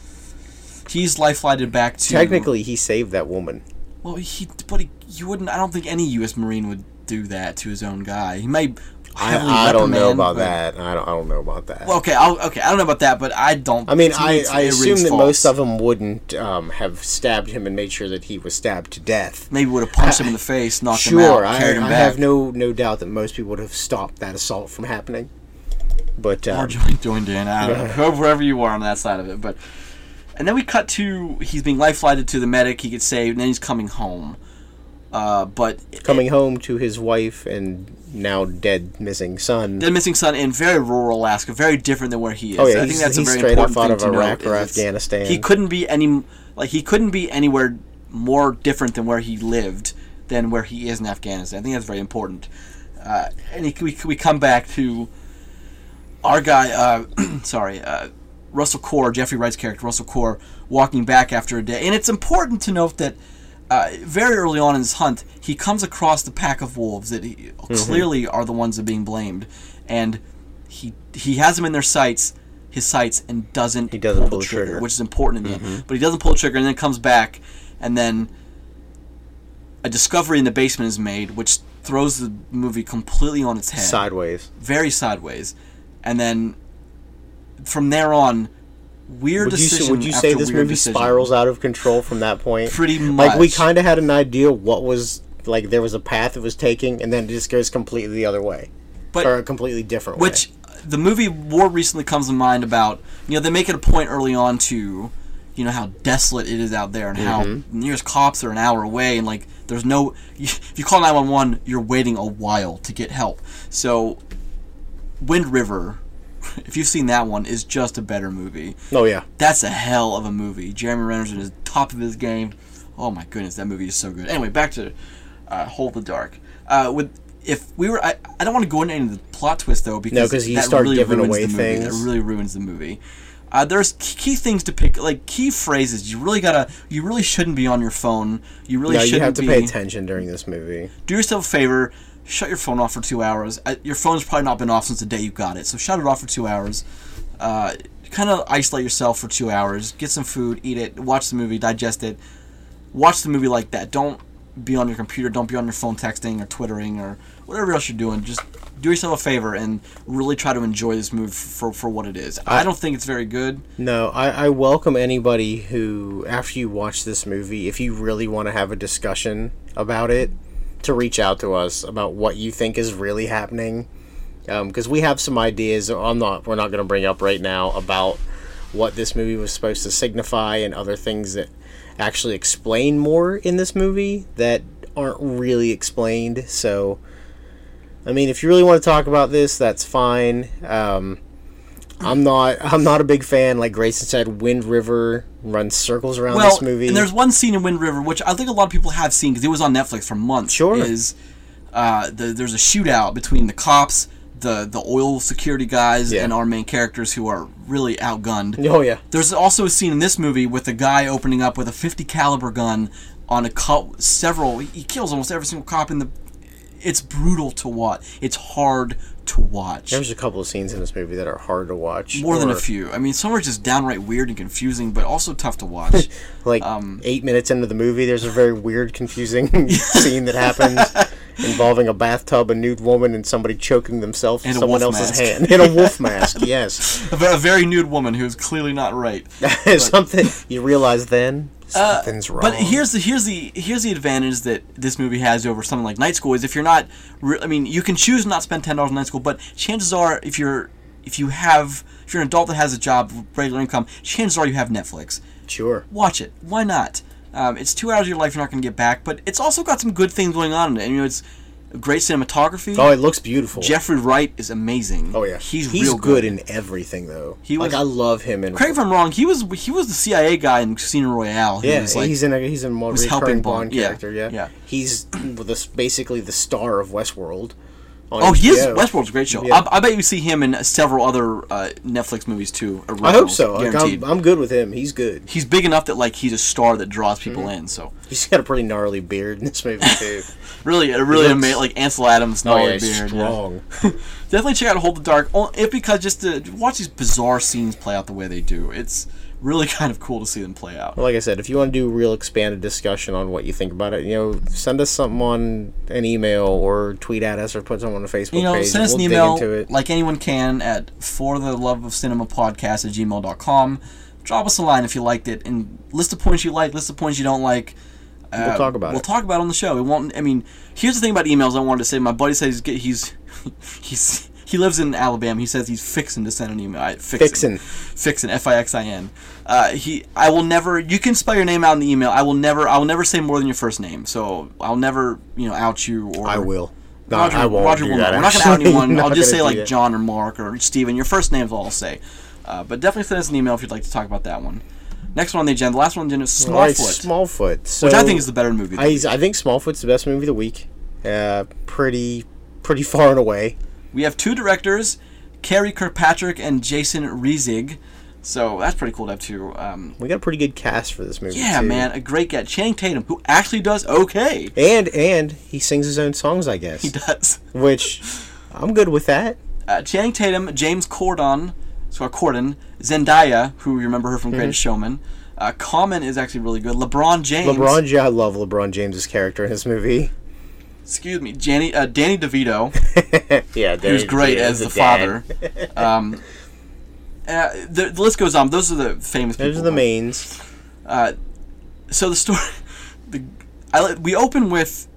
He's life-flighted back to. Technically, he saved that woman. Well, he but he, you wouldn't. I don't think any U S Marine would do that to his own guy. He may. heavily I, I don't know reprimand, about but- that. I don't. I don't know about that. Well, okay, I'll, okay. I don't know about that, but I don't. I mean, to me, I, it's- I it assume rings that false. most of them wouldn't um, have stabbed him and made sure that he was stabbed to death. Maybe would have punched him in the face, knocked him Sure, out, I, carried him I back. have no no doubt that most people would have stopped that assault from happening. But Or um, join, join Dan. I don't know. Wherever you are on that side of it, but and then we cut to he's being life flighted to the medic. He gets saved, and then he's coming home. Uh, but coming home to his wife and now dead missing son. the missing son in very rural Alaska, very different than where he is. Oh, yeah, I think he's- that's a he's very straight up important out thing of to Iraq note, or is it's- Afghanistan. He couldn't be any like he couldn't be anywhere more different than where he lived than where he is in Afghanistan. I think that's very important. Uh, and he, we we come back to our guy. Uh, sorry. Uh, Russell Core, Jeffrey Wright's character, Russell Core, walking back after a day. And it's important to note that uh, very early on in his hunt, he comes across the pack of wolves that he, Mm-hmm. clearly are the ones that are being blamed. And he he has them in their sights, his sights, and doesn't, He doesn't pull, pull the the trigger, trigger. which is important in the Mm-hmm. end. But he doesn't pull the trigger and then comes back, and then a discovery in the basement is made, which throws the movie completely on its head. Sideways. Very sideways. And then from there on, weird Would you, decision say, would you after say this weird movie decision. spirals out of control from that point? Pretty much. Like, we kind of had an idea what was, like, there was a path it was taking, and then it just goes completely the other way. But or a completely different which way. the movie more recently comes to mind about, you know, they make it a point early on to, you know, how desolate it is out there and how Mhm. the nearest cops are an hour away and, like, there's no, if you call nine one one, you're waiting a while to get help. So, Wind River, if you've seen that one, is just a better movie. Oh, yeah. That's a hell of a movie. Jeremy Renner's at the top of his game. Oh my goodness, that movie is so good. Anyway, back to uh, Hold the Dark. Uh, with if we were, I, I don't want to go into any of the plot twist though, because No, 'cause you that start really giving ruins away the movie. things. That really ruins the movie. Uh, there's key things to pick, like key phrases. You really gotta, you really shouldn't be on your phone. You really No, shouldn't you have to be. pay attention during this movie. Do yourself a favor. Shut your phone off for two hours. Uh, your phone's probably not been off since the day you got it, so shut it off for two hours. Uh, kind of isolate yourself for two hours. Get some food, eat it, watch the movie, digest it. Watch the movie like that. Don't be on your computer. Don't be on your phone texting or twittering or whatever else you're doing. Just do yourself a favor and really try to enjoy this movie for, for what it is. I don't think it's very good. No, I, I welcome anybody who, after you watch this movie, if you really want to have a discussion about it, to reach out to us about what you think is really happening. Because um, we have some ideas. I'm not. We're not going to bring up right now about what this movie was supposed to signify and other things that actually explain more in this movie that aren't really explained. So, I mean, if you really want to talk about this, that's fine. Um, I'm not. I'm not a big fan. Like Grayson said, Wind River runs circles around Well, this movie. and there's one scene in Wind River which I think a lot of people have seen because it was on Netflix for months. Sure. Is uh, the, there's a shootout between the cops, the the oil security guys, Yeah. and our main characters who are really outgunned. Oh yeah. There's also a scene in this movie with a guy opening up with a fifty caliber gun on a co- several. He kills almost every single cop in the it's brutal to watch. It's hard to watch. There's a couple of scenes in this movie that are hard to watch. More or, than a few. I mean, some are just downright weird and confusing, but also tough to watch. Like, um, eight minutes into the movie, there's a very weird, confusing scene that happens involving a bathtub, a nude woman, and somebody choking themselves in someone else's mask. hand. In a wolf mask, yes. A, a very nude woman who's clearly not right. Something you realize then, something's uh, wrong. But here's the here's the here's the advantage that this movie has over something like Night School is if you're not, re- I mean, you can choose not to spend ten dollars on Night School, but chances are if you're if you have if you're an adult that has a job, regular income, chances are you have Netflix. Sure. Watch it. Why not? Um, it's two hours of your life you're not going to get back, but it's also got some good things going on in it. And, you know, it's great cinematography. Oh, it looks beautiful. Jeffrey Wright is amazing. Oh yeah, he's, he's real good. good in everything though. He was, like I love him in. Correct if I'm wrong. He was he was the C I A guy in Casino Royale. He Yeah, was like, he's in a he's in a more was recurring helping Bond Bond. Yeah, character. Yeah, yeah. He's the, basically the star of Westworld. On Oh, he is. H B O. Westworld's a great show. Yeah. I, I bet you see him in several other uh, Netflix movies too. I hope so. Like, Guaranteed. I'm, I'm good with him. He's good. He's big enough that like he's a star that draws people Mm-hmm. in. So He's got a pretty gnarly beard in this movie too. really, a really looks- amazing like Ansel Adams Oh gnarly yeah, beard. yeah. strong. Definitely check out Hold the Dark. o- If because just to watch these bizarre scenes play out the way they do, it's really kind of cool to see them play out. Well, like I said, if you want to do real expanded discussion on what you think about it, you know, send us something on an email or tweet at us or put something on the Facebook You know, page. send and us an we'll email dig into it. like anyone can at for the love of cinema podcast at gmail dot com. Drop us a line if you liked it and list the points you like, list the points you don't like. Uh, We'll talk about we'll it. talk about it on the show. It won't. I mean, here's the thing about emails. I wanted to say. My buddy says he's he's he's he lives in Alabama. He says he's fixing to send an email. I, fixing, Fixin'. fixing. F I X I N. Uh, he. I will never. You can spell your name out in the email. I will never. I will never say more than your first name. So I'll never you know out you or. I will. No, Roger, I won't Roger do will that, not. We're not going to out actually. anyone. I'll Not just gonna say do like that. John or Mark or Steven. Your first name's all I'll say. Uh, but definitely send us an email if you'd like to talk about that one. Next one on the agenda. The last one on the agenda is All right, Smallfoot, Smallfoot. So which I think is the better movie. of the I, week. I think Smallfoot's the best movie of the week. Uh, pretty, pretty far and away. We have two directors, Carrie Kirkpatrick and Jason Riesig. So that's pretty cool to have two. Um, We got a pretty good cast for this movie. yeah, too. man, a great guy. Channing Tatum, who actually does okay. And and he sings his own songs, I guess. He does. Which I'm good with that. Uh, Channing Tatum, James Corden, so Corden, Zendaya, who you remember her from Greatest Showman. Uh, Common is actually really good. LeBron James. LeBron, yeah, I love LeBron James's character in this movie. Excuse me, Danny, uh, Danny DeVito, Yeah, who's great as the father. Um, uh, the, the list goes on. Those are the famous people. Those are the mains. Uh, so the story, the I li- we open with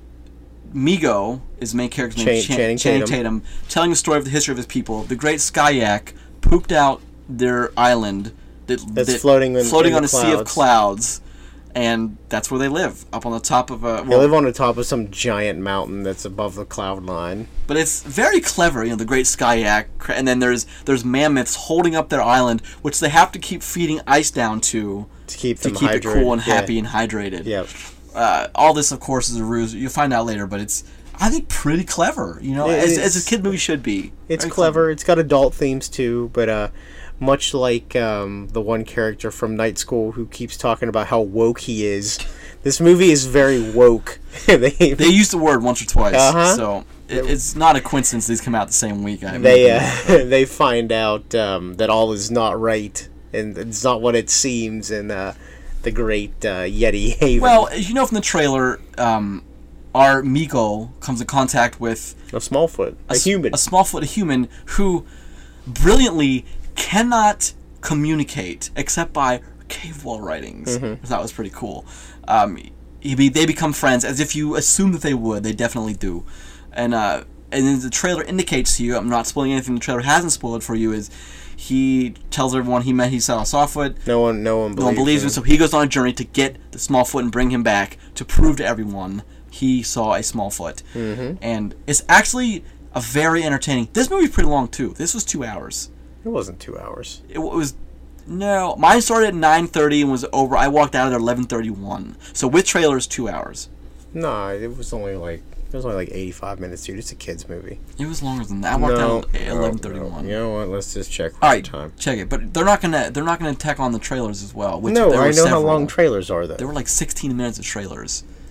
Migo, is the main character's name, Chan- Chan- Channing Channing Tatum. Tatum, telling the story of the history of his people. The Great Skyak pooped out their island that, That's that- floating in- floating in on the a sea of clouds. clouds, and that's where they live, up on the top of a. They Well, live on the top of some giant mountain that's above the cloud line. but it's very clever, you know, the Great Skyak, and then there's there's mammoths holding up their island, which they have to keep feeding ice down to To keep to them keep hydrated. it cool and Yeah. happy and hydrated. Yeah. Uh, all this, of course, is a ruse. You'll find out later, but it's, I think, pretty clever. You know, It as, is. as a kid movie should be. It's Very clever. It's got adult themes too, but uh, much like um, the one character from Night School who keeps talking about how woke he is, this movie is very woke. they They used the word once or twice, Uh-huh. so it, it's not a coincidence these come out the same week. I they imagine. uh, they find out um, that all is not right and it's not what it seems in uh, the great uh, Yeti Haven. Well, as you know from the trailer, um, our Miko comes in contact with a Smallfoot, a, s- human. a Smallfoot, a human who brilliantly cannot communicate except by cave wall writings. Mm-hmm. Which that was pretty cool. Um, he be, they become friends as if you assume that they would. They definitely do, and uh, and then the trailer indicates to you. I'm not spoiling anything. The trailer hasn't spoiled for you. Is he tells everyone he met he saw Softfoot. no one, no one believes, No one believes him, so he goes on a journey to get the Smallfoot and bring him back to prove to everyone he saw a Smallfoot. Mm-hmm. And it's actually a very entertaining. This movie's pretty long too. This was two hours. It wasn't two hours. It was no. Mine started at nine thirty and was over. I walked out at eleven thirty one. So with trailers, two hours. No, it was only like it was only like eighty-five minutes, dude. It's a kids movie. It was longer than that. I walked no, out at eleven thirty one. No. You know what? Let's just check. All right, time. check it. But they're not gonna they're not gonna tack on the trailers as well. Which No, there I were know how several. long trailers are though. There were like sixteen minutes of trailers.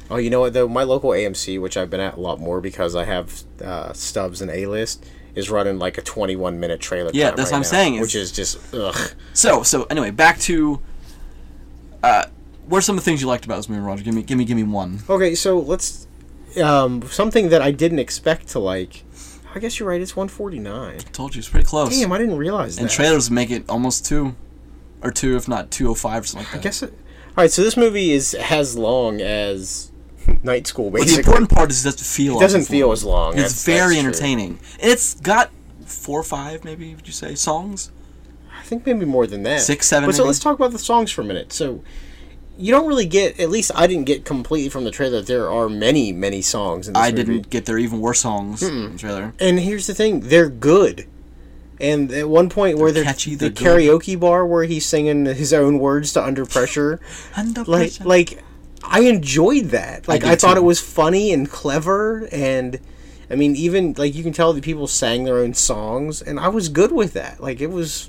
Oh, you know what though? My local A M C, which I've been at a lot more because I have uh, Stubs and A-List, is running like a twenty-one minute trailer. Yeah, time that's right what I'm now, saying. Which is just ugh. So, so anyway, back to. Uh, what are some of the things you liked about this movie, Roger? Give me, give me, give me one. Okay, so let's um, something that I didn't expect to like. I guess you're right. It's one forty-nine. Told you, it's pretty close. Damn, I didn't realize that. And trailers make it almost two, or two, if not two oh five or something like that. I guess. It, all right, so this movie is as long as Night School. But Basically, the important part is it doesn't feel. It doesn't awful. feel as long. It's That's, very that's entertaining. It's got four or five, maybe. Would you say songs? I think maybe more than that. Six, seven. But so maybe? let's talk about the songs for a minute. So. You don't really get, at least I didn't get completely from the trailer, that there are many, many songs in this I movie. didn't get there even worse songs in the trailer. And here's the thing, they're good. And at one point where They're they're catchy, the they're karaoke bar where he's singing his own words to Under Pressure, Under like, pressure. like I enjoyed that. Like, did I, thought too. it was funny and clever, and I mean, even, like, you can tell that people sang their own songs, and I was good with that. Like, it was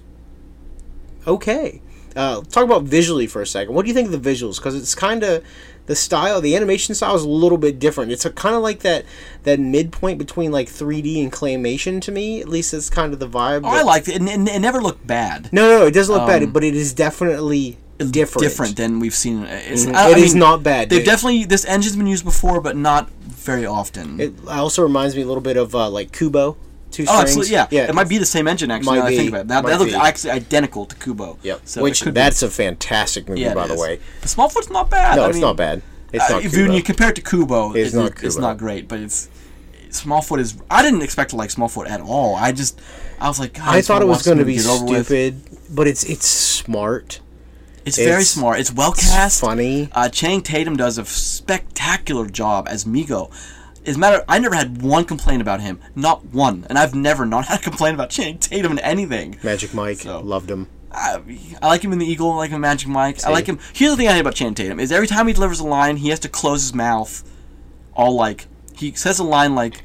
okay. Uh, talk about visually for a second. What do you think of the visuals? Because it's kind of the style, the animation style is a little bit different. It's kind of like that that midpoint between like three D and claymation to me. At least it's kind of the vibe. Oh, I liked it, and, and it never looked bad. No, no, it doesn't look Um, bad, but it is definitely different. Different than we've seen. It's, Mhm. I, It I is mean, not bad. They've It- definitely this engine's been used before, but not very often. It also reminds me a little bit of uh, like Kubo. Two oh, strings. absolutely, yeah. yeah. It might be the same engine actually. Might Now that I be. think about it. That, Might that looks be. actually identical to Kubo. Yep. So Which it could be. that's a fantastic movie, Yeah, it by the is. way. The Smallfoot's not bad. No, I it's mean, not bad. It's uh, not if Kubo. when you compare it to Kubo, It's it, not it- it's Kubo. not great, but it's Smallfoot is. I didn't expect to like Smallfoot at all. I just, I was like, God, I just thought wanna it was watch going to this be movie, get over with. stupid, but it's it's smart. It's, very It's- smart. It's well It's cast. funny. Uh, Channing Tatum does a spectacular job as Migo. As a matter, I never had one complaint about him, not one, and I've never not had a complaint about Channing Tatum in anything. Magic Mike, So- loved him. I, I like him in The Eagle. I like him in Magic Mike. See? I like him. Here's the thing I hate about Channing Tatum is every time he delivers a line, he has to close his mouth. All like he says a line like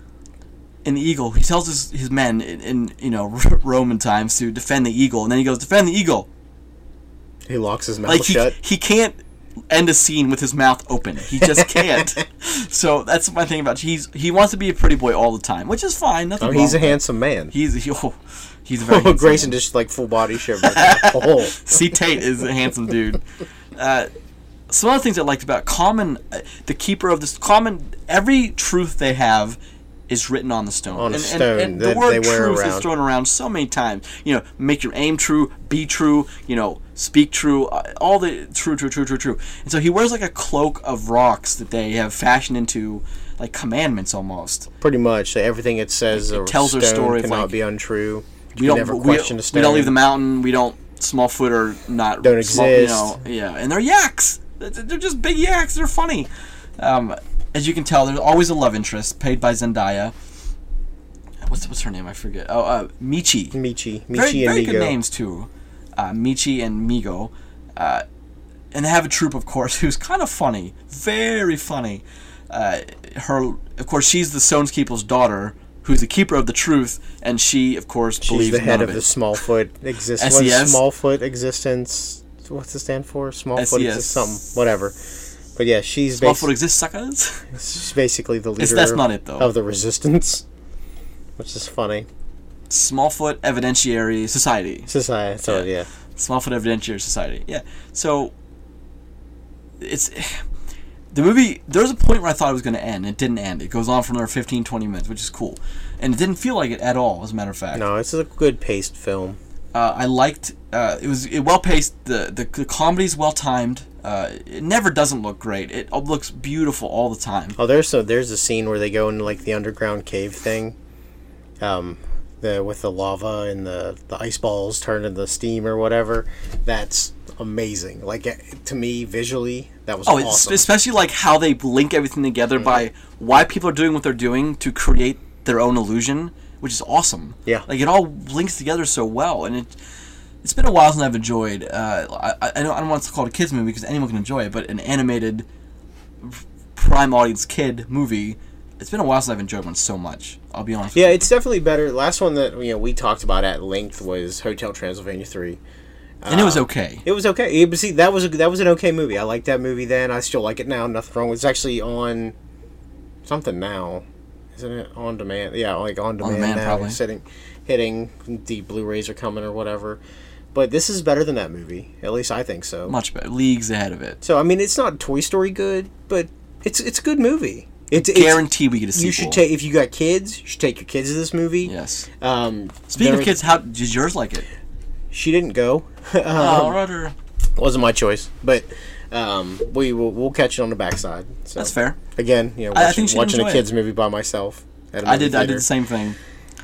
in The Eagle, he tells his, his men in, in you know Roman times to defend the eagle, and then he goes defend the eagle. He locks his mouth Like he shut. he can't end a scene with his mouth open. He just can't. So that's my thing about he's he wants to be a pretty boy all the time, which is fine. Nothing Oh, wrong he's a with that. handsome man. He's he, oh, he's a very Oh, handsome Grayson man. just like full body shiver. Oh, C. Tate is a handsome dude. Uh, some other things I liked about Common, uh, the keeper of this Common, every truth they have is written on the stone. On a and, stone and, and the that word they wear truth is around. thrown around so many times. You know, make your aim true, be true. You know, speak true. Uh, all the true, true, true, true, true. And so he wears like a cloak of rocks that they have fashioned into like commandments almost. pretty much everything it says. It a tells their stone story of, cannot like, be untrue. We You don't never we, question a we stone. don't leave the mountain. We don't Smallfoot or not. Don't small, exist. You know, yeah, and they're yaks. They're they're just big yaks. They're funny. Um, as you can tell, there's always a love interest played by Zendaya. What's what's her name? I forget. Oh, uh, Michi. Michi, Michi Very, and very Migo. good names too. Uh, Michi and Migo. Uh, and they have a troupe, of course, who's kind of funny, very funny. Uh, her, of course, she's the Stonekeeper's daughter, who's the keeper of the truth, and she, of course, She's believes the head none of of the it. Smallfoot existence. S E S? Smallfoot existence. What's it stand for? Smallfoot S E S. exists something. Whatever. But yeah, she's Smallfoot basi- exists, suckers. she's basically the It's- leader that's not it, though. of the resistance, which is funny. Smallfoot Evidentiary Society. Society. So Yeah. yeah. Smallfoot Evidentiary Society. Yeah. So it's the movie. There's a point where I thought it was going to end. It didn't end. It goes on for another fifteen, twenty minutes, which is cool, and it didn't feel like it at all. As a matter of fact, No, it's a good paced film. uh, I liked. Uh, it was it well paced. The the, the comedy's well timed. Uh, it never doesn't look great. It looks beautiful all the time. Oh, there's a there's a scene where they go into like the underground cave thing, um, the with the lava and the the ice balls turn into steam or whatever. That's amazing. Like eh, to me, visually, that was Oh, it's awesome. especially like how they link everything together by why people are doing what they're doing to create their own illusion, which is awesome. Yeah. Like it all links together so well, and it it's been a while since I've enjoyed. Uh, I I don't, I don't want to call it a kids movie because anyone can enjoy it, but an animated prime audience kid movie. It's been a while since I've enjoyed one so much. I'll be honest. Yeah, with it's definitely better. Last one that you know we talked about at length was Hotel Transylvania three, And it was okay. It was okay. It, see, that was a, that was an okay movie. I liked that movie then. I still like it now. Nothing wrong. It's actually on something now, isn't it? On demand. Yeah, like on demand, on demand now. Probably. Sitting, hitting. The Blu-rays are coming or whatever. But this is better than that movie. At least I think so. Much better. Leagues ahead of it. So I mean, it's not Toy Story good, but it's it's a good movie. It's guaranteed we get a sequel. You should take if you got kids. You should take your kids to this movie. Yes. Um, Speaking of kids, how did yours like it? She didn't go. um, oh, Roger. Wasn't my choice, but um, we will we'll catch it on the backside. So. That's fair. Again, you know, watching, I, I think watching a kids it. movie by myself. At a I did. theater. I did the same thing.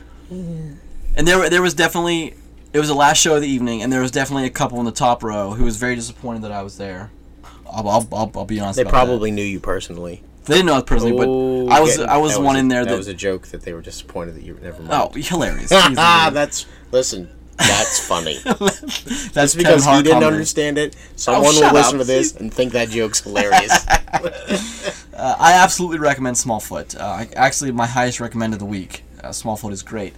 And there, there was definitely. It was the last show of the evening, and there was definitely a couple in the top row who was very disappointed that I was there. I'll, I'll, I'll, I'll be honest. They about probably that. knew you personally. They didn't know us personally, oh, but I was. getting, I was, was one a, in there that, that was a joke that they were disappointed that you never mind. Oh, hilarious! That's listen. That's funny. That's Just because he didn't comedy. understand it. Someone oh, will listen up. to this and think that joke's hilarious. uh, I absolutely recommend Smallfoot. Uh, actually, my highest recommend of the week. Uh, Smallfoot is great.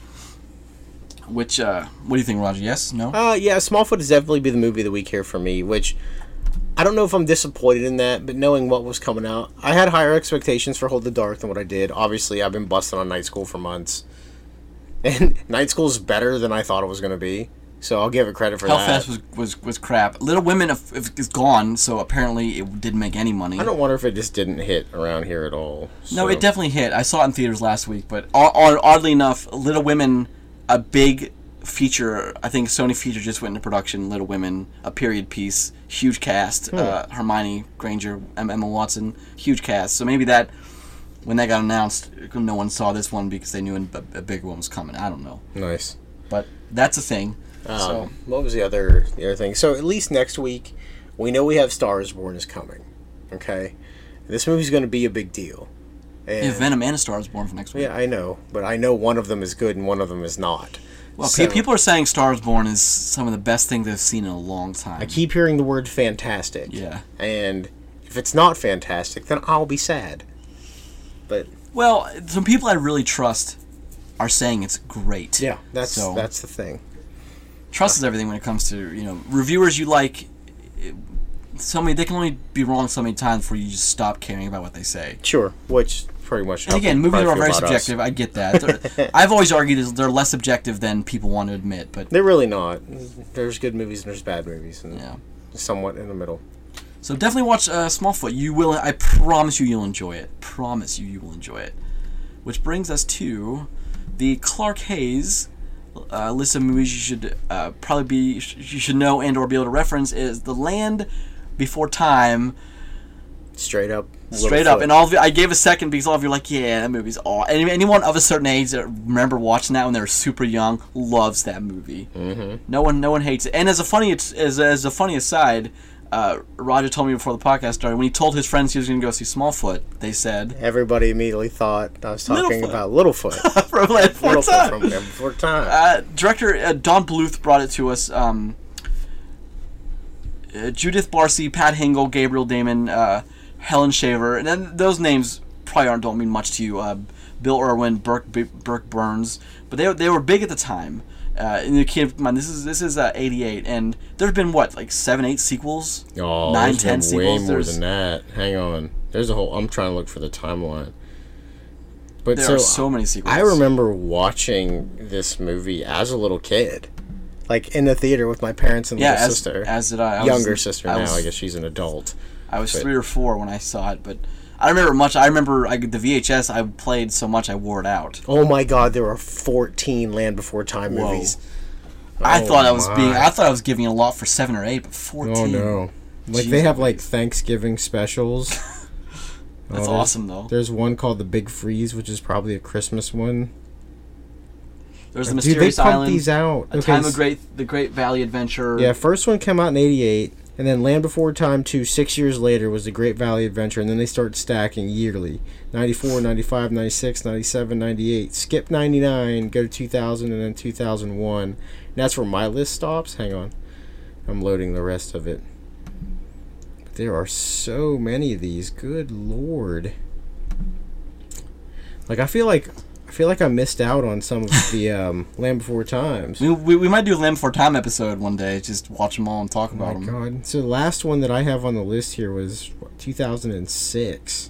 Which, uh, what do you think, Roger? Yes? No? Uh, yeah, Smallfoot is definitely be the movie of the week here for me, which I don't know if I'm disappointed in that, but knowing what was coming out, I had higher expectations for Hold the Dark than what I did. Obviously, I've been busting on Night School for months. And Night School is better than I thought it was going to be, so I'll give it credit for Hellfest that. was, was was crap. Little Women is gone, so apparently it didn't make any money. I don't wonder if it just didn't hit around here at all. So. No, it definitely hit. I saw it in theaters last week, but oddly enough, Little Women, a big feature, I think Sony Feature just went into production, Little Women, a period piece, huge cast, hmm. uh, Hermione Granger, Emma Watson, huge cast. So maybe that, when that got announced, no one saw this one because they knew a, a bigger one was coming. I don't know. Nice. But that's a thing. Um, so what was the other the other thing? So at least next week, we know we have Star is Born is coming. Okay? This movie's going to be a big deal. And, yeah, Venom and A Star is Born for next week. Yeah, I know. But I know one of them is good and one of them is not. Well, so, people are saying Star is Born is some of the best things they've seen in a long time. I keep hearing the word fantastic. Yeah. And if it's not fantastic, then I'll be sad. But well, some people I really trust are saying it's great. Yeah, that's so, that's the thing. Trust is everything when it comes to, you know, reviewers you like. So many, they can only be wrong so many times before you just stop caring about what they say. Sure, which pretty much. And again, movies are very subjective. Us. I get that. I've always argued they're less subjective than people want to admit, but they're really not. There's good movies and there's bad movies, and yeah, somewhat in the middle. So definitely watch uh, Smallfoot. You will. I promise you, you'll enjoy it. Promise you, you will enjoy it. Which brings us to the Clark Hayes uh, list of movies you should uh, probably be you should know and or be able to reference is The Land Before Time. Straight up. Straight up, and all of you, I gave a second because all of you are like, yeah, that movie's all. And anyone of a certain age that remember watching that when they were super young loves that movie. Mm-hmm. No one, no one hates it. And as a funny, as as a funny aside, uh, Roger told me before the podcast started when he told his friends he was going to go see Smallfoot. They said everybody immediately thought I was talking Littlefoot. about Littlefoot from Land Before Time. From Land Before Time. Uh, director uh, Don Bluth brought it to us. Um, uh, Judith Barcy, Pat Hingle, Gabriel Damon. Uh, Helen Shaver, and then those names probably aren't don't mean much to you. Uh, Bill Irwin, Burke B- Burke Burns, but they they were big at the time. Uh, and you keep in mind this is this is uh, eighty-eight, and there's been what like seven, eight sequels, oh, nine, there's ten been sequels. Way more there's, than that. Hang on, there's a whole. I'm trying to look for the timeline. But there so, are so many sequels. I remember watching this movie as a little kid, like in the theater with my parents and yeah, little as, sister. As did I. I Younger was, sister I now. was, I guess she's an adult. I was but, three or four when I saw it, but I remember much. I remember I, the V H S I played so much I wore it out. Oh my God, there were fourteen Land Before Time Whoa. movies. I oh thought I was my. being. I thought I was giving a lot for seven or eight, but fourteen. Oh no! Like Jeez, they have like Thanksgiving specials. That's oh, awesome though. There's one called The Big Freeze, which is probably a Christmas one. There's the Dude, Mysterious they pump Island. these out. A okay, Time of Great, the Great Valley Adventure. Yeah, first one came out in eighty-eight, and then Land Before Time two, six years later, was the Great Valley Adventure, and then they start stacking yearly. ninety-four, ninety-five, ninety-six, ninety-seven, ninety-eight. Skip ninety-nine, go to two thousand, and then two thousand one. And that's where my list stops. Hang on. I'm loading the rest of it. But there are so many of these. Good Lord. Like, I feel like... I feel like I missed out on some of the um, Land Before Times. We, we, we might do a Land Before Time episode one day. Just watch them all and talk Oh about my them. god. So the last one that I have on the list here was what, two thousand six.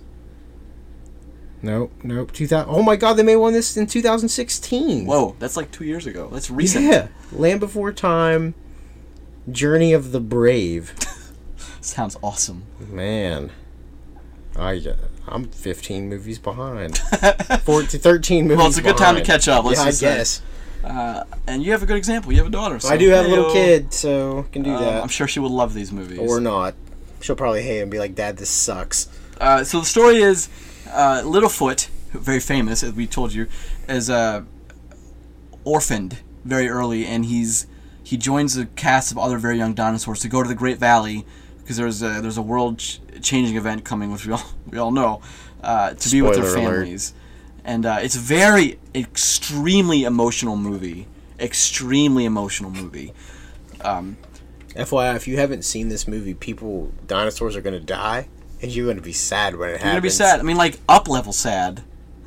Nope, nope. two thousand. Oh my god, they made one this in two thousand sixteen. Whoa, that's like two years ago. That's recent. Yeah. Land Before Time, Journey of the Brave. Sounds awesome. Man. I, uh, I'm fifteen movies behind. fourteen, thirteen movies Well, it's a good time to behind. catch up. Let's yeah, just I say. guess. Uh, and you have a good example. You have a daughter. So I do have a little hey-o. kid, so can do Um, that. I'm sure she would love these movies. Or not. She'll probably hate it and be like, Dad, this sucks. Uh, so the story is uh, Littlefoot, very famous, as we told you, is uh, orphaned very early, and he's he joins a cast of other very young dinosaurs to go to the Great Valley because there's a, there's a world-changing event coming, which we all we all know, uh, to be with their Spoiler alert. families. And uh, it's a very extremely emotional movie. Extremely emotional movie. Um, F Y I, if you haven't seen this movie, people, dinosaurs are going to die, and you're going to be sad when it you're happens. gonna be sad. I mean, like up level sad.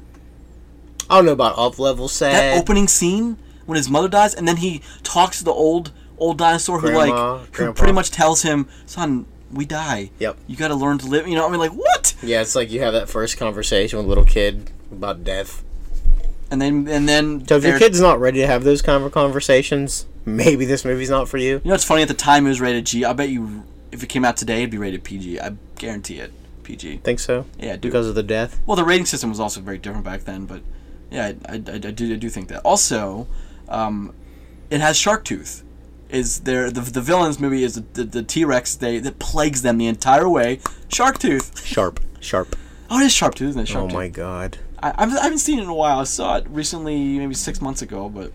I don't know about up level sad. That opening scene when his mother dies, and then he talks to the old old dinosaur who Grandma, like who Grandpa. pretty much tells him, "Son, we die. Yep. You got to learn to live." You know, I mean, like what? Yeah, it's like you have that first conversation with a little kid about death. And then and then So if your there- kid's not ready to have those kind of conversations, maybe this movie's not for you. You know, it's funny. At the time, it was rated G. I bet you, if it came out today, it'd be rated P G. I guarantee it, P G. Think so? Yeah, I do. Because of the death? Well, the rating system was also very different back then, but yeah, I, I, I, I do I do think that. Also, um, it has shark tooth. Is there the the villain's movie is the the, the T Rex they that plagues them the entire way? Shark tooth. Sharp. Sharp. Oh, it is sharp tooth, isn't it? Sharp Oh tooth. my god. I, I've, I haven't seen it in a while. I saw it recently, maybe six months ago, but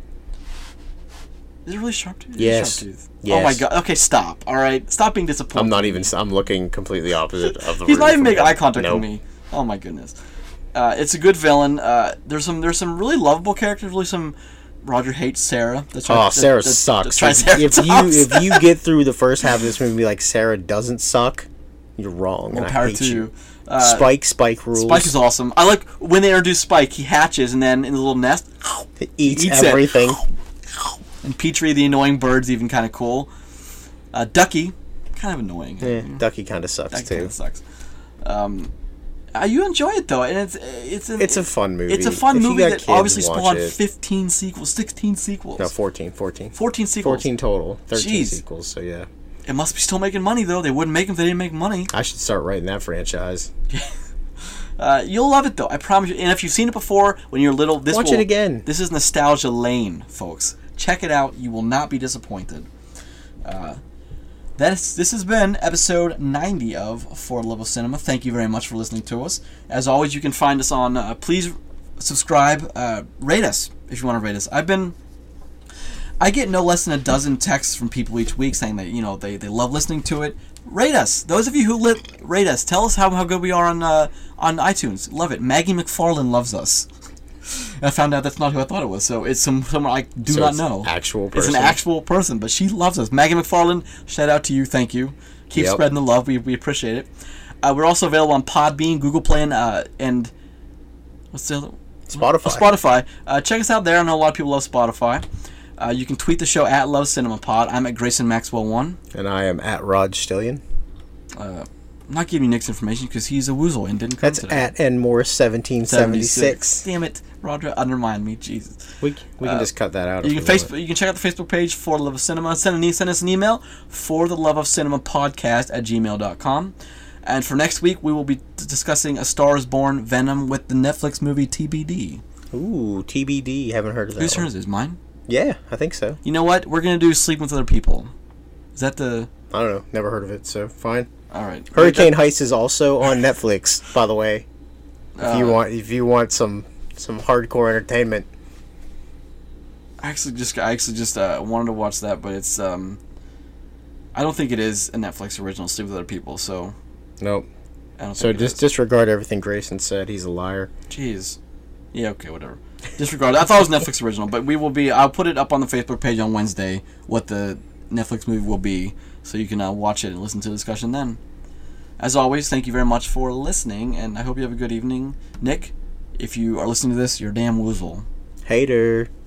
is it really sharp tooth? It is Yes. Sharp tooth. Yes. Oh my god. Okay, stop. All right, stop being disappointed. I'm not even. I'm looking completely opposite of the He's not room even from making him. eye contact Nope. with me. Oh my goodness. Uh, it's a good villain. Uh, there's some there's some really lovable characters. Really some. Roger hates Sarah. That's Oh, right. Sarah That- that- sucks. that's If, right, Sarah if you sucks. if you get through the first half of this movie and be like Sarah doesn't suck, you're wrong. More and I power hate to you. you. Uh, Spike, Spike rules. Spike is awesome. I like when they introduce Spike. He hatches and then in the little nest, It eats, eats it. everything. and Petrie the annoying bird's even kind of cool. Uh, Ducky, kind of annoying. Yeah, Ducky kind of sucks That too. kind of sucks. Um, uh, you enjoy it though, and it's it's an, It's a fun movie. It's a fun If you movie got that kids, obviously watch spawned it. fifteen sequels, sixteen sequels, No, fourteen, fourteen. fourteen sequels. fourteen total. thirteen Jeez. sequels, so yeah. It must be still making money though. They wouldn't make them if they didn't make money. I should start writing that franchise. Uh, you'll love it though, I promise you. And if you've seen it before when you're little, this Watch will, it again. This is nostalgia lane, folks. Check it out. You will not be disappointed. Uh, That's, this has been episode ninety of For the Love of Cinema. Thank you very much for listening to us. As always, you can find us on, uh, please subscribe, uh, rate us if you want to rate us. I've been, I get no less than a dozen texts from people each week saying that, you know, they, they love listening to it. Rate us. Those of you who li- rate us, tell us how, how good we are on uh, on iTunes. Love it. Maggie McFarlane loves us. And I found out that's not who I thought it was, so it's some someone I do So not it's know. Actual It's person. an actual person, but she loves us. Maggie McFarlane, shout out to you. Thank you. Keep Yep. spreading the love. We, we appreciate it. Uh, we're also available on Podbean, Google Play, and, uh, and what's the other? Spotify. Oh, Spotify. Uh, check us out there. I know a lot of people love Spotify. Uh, you can tweet the show at Love Cinema Pod. I'm at Grayson Maxwell one. And I am at Rod Stillion. Uh, I'm not giving you Nick's information because he's a woozle and didn't come That's today. at N Morris seventeen seventy-six. Damn it, Roger, undermined me. Jesus. We we can Uh, just cut that out. You if can we want. Facebook. You can check out the Facebook page for the Love of Cinema. Send an e- send us an email for the Love of Cinema podcast at gmail dot com. And for next week, we will be d- discussing A Star Is Born, Venom with the Netflix movie T B D. Ooh, T B D. Haven't heard of that. Whose turn one. is it? Mine. Yeah, I think so. You know what? We're gonna do Sleep with Other People. Is that the? I don't know. Never heard of it, so fine. All right. Hurricane Heist is also on Netflix, by the way. If you Uh, want, if you want some some hardcore entertainment. I actually just I actually just uh, wanted to watch that, but it's um. I don't think it is a Netflix original. Sleep with Other People. So Nope. I don't. So think it just is. disregard everything Grayson said. He's a liar. Jeez. Yeah, okay, whatever. Disregard. I thought it was Netflix original, but we will be. I'll put it up on the Facebook page on Wednesday what the Netflix movie will be, so you can uh, watch it and listen to the discussion then. As always, thank you very much for listening, and I hope you have a good evening. Nick, if you are listening to this, you're a damn woozle. Hater.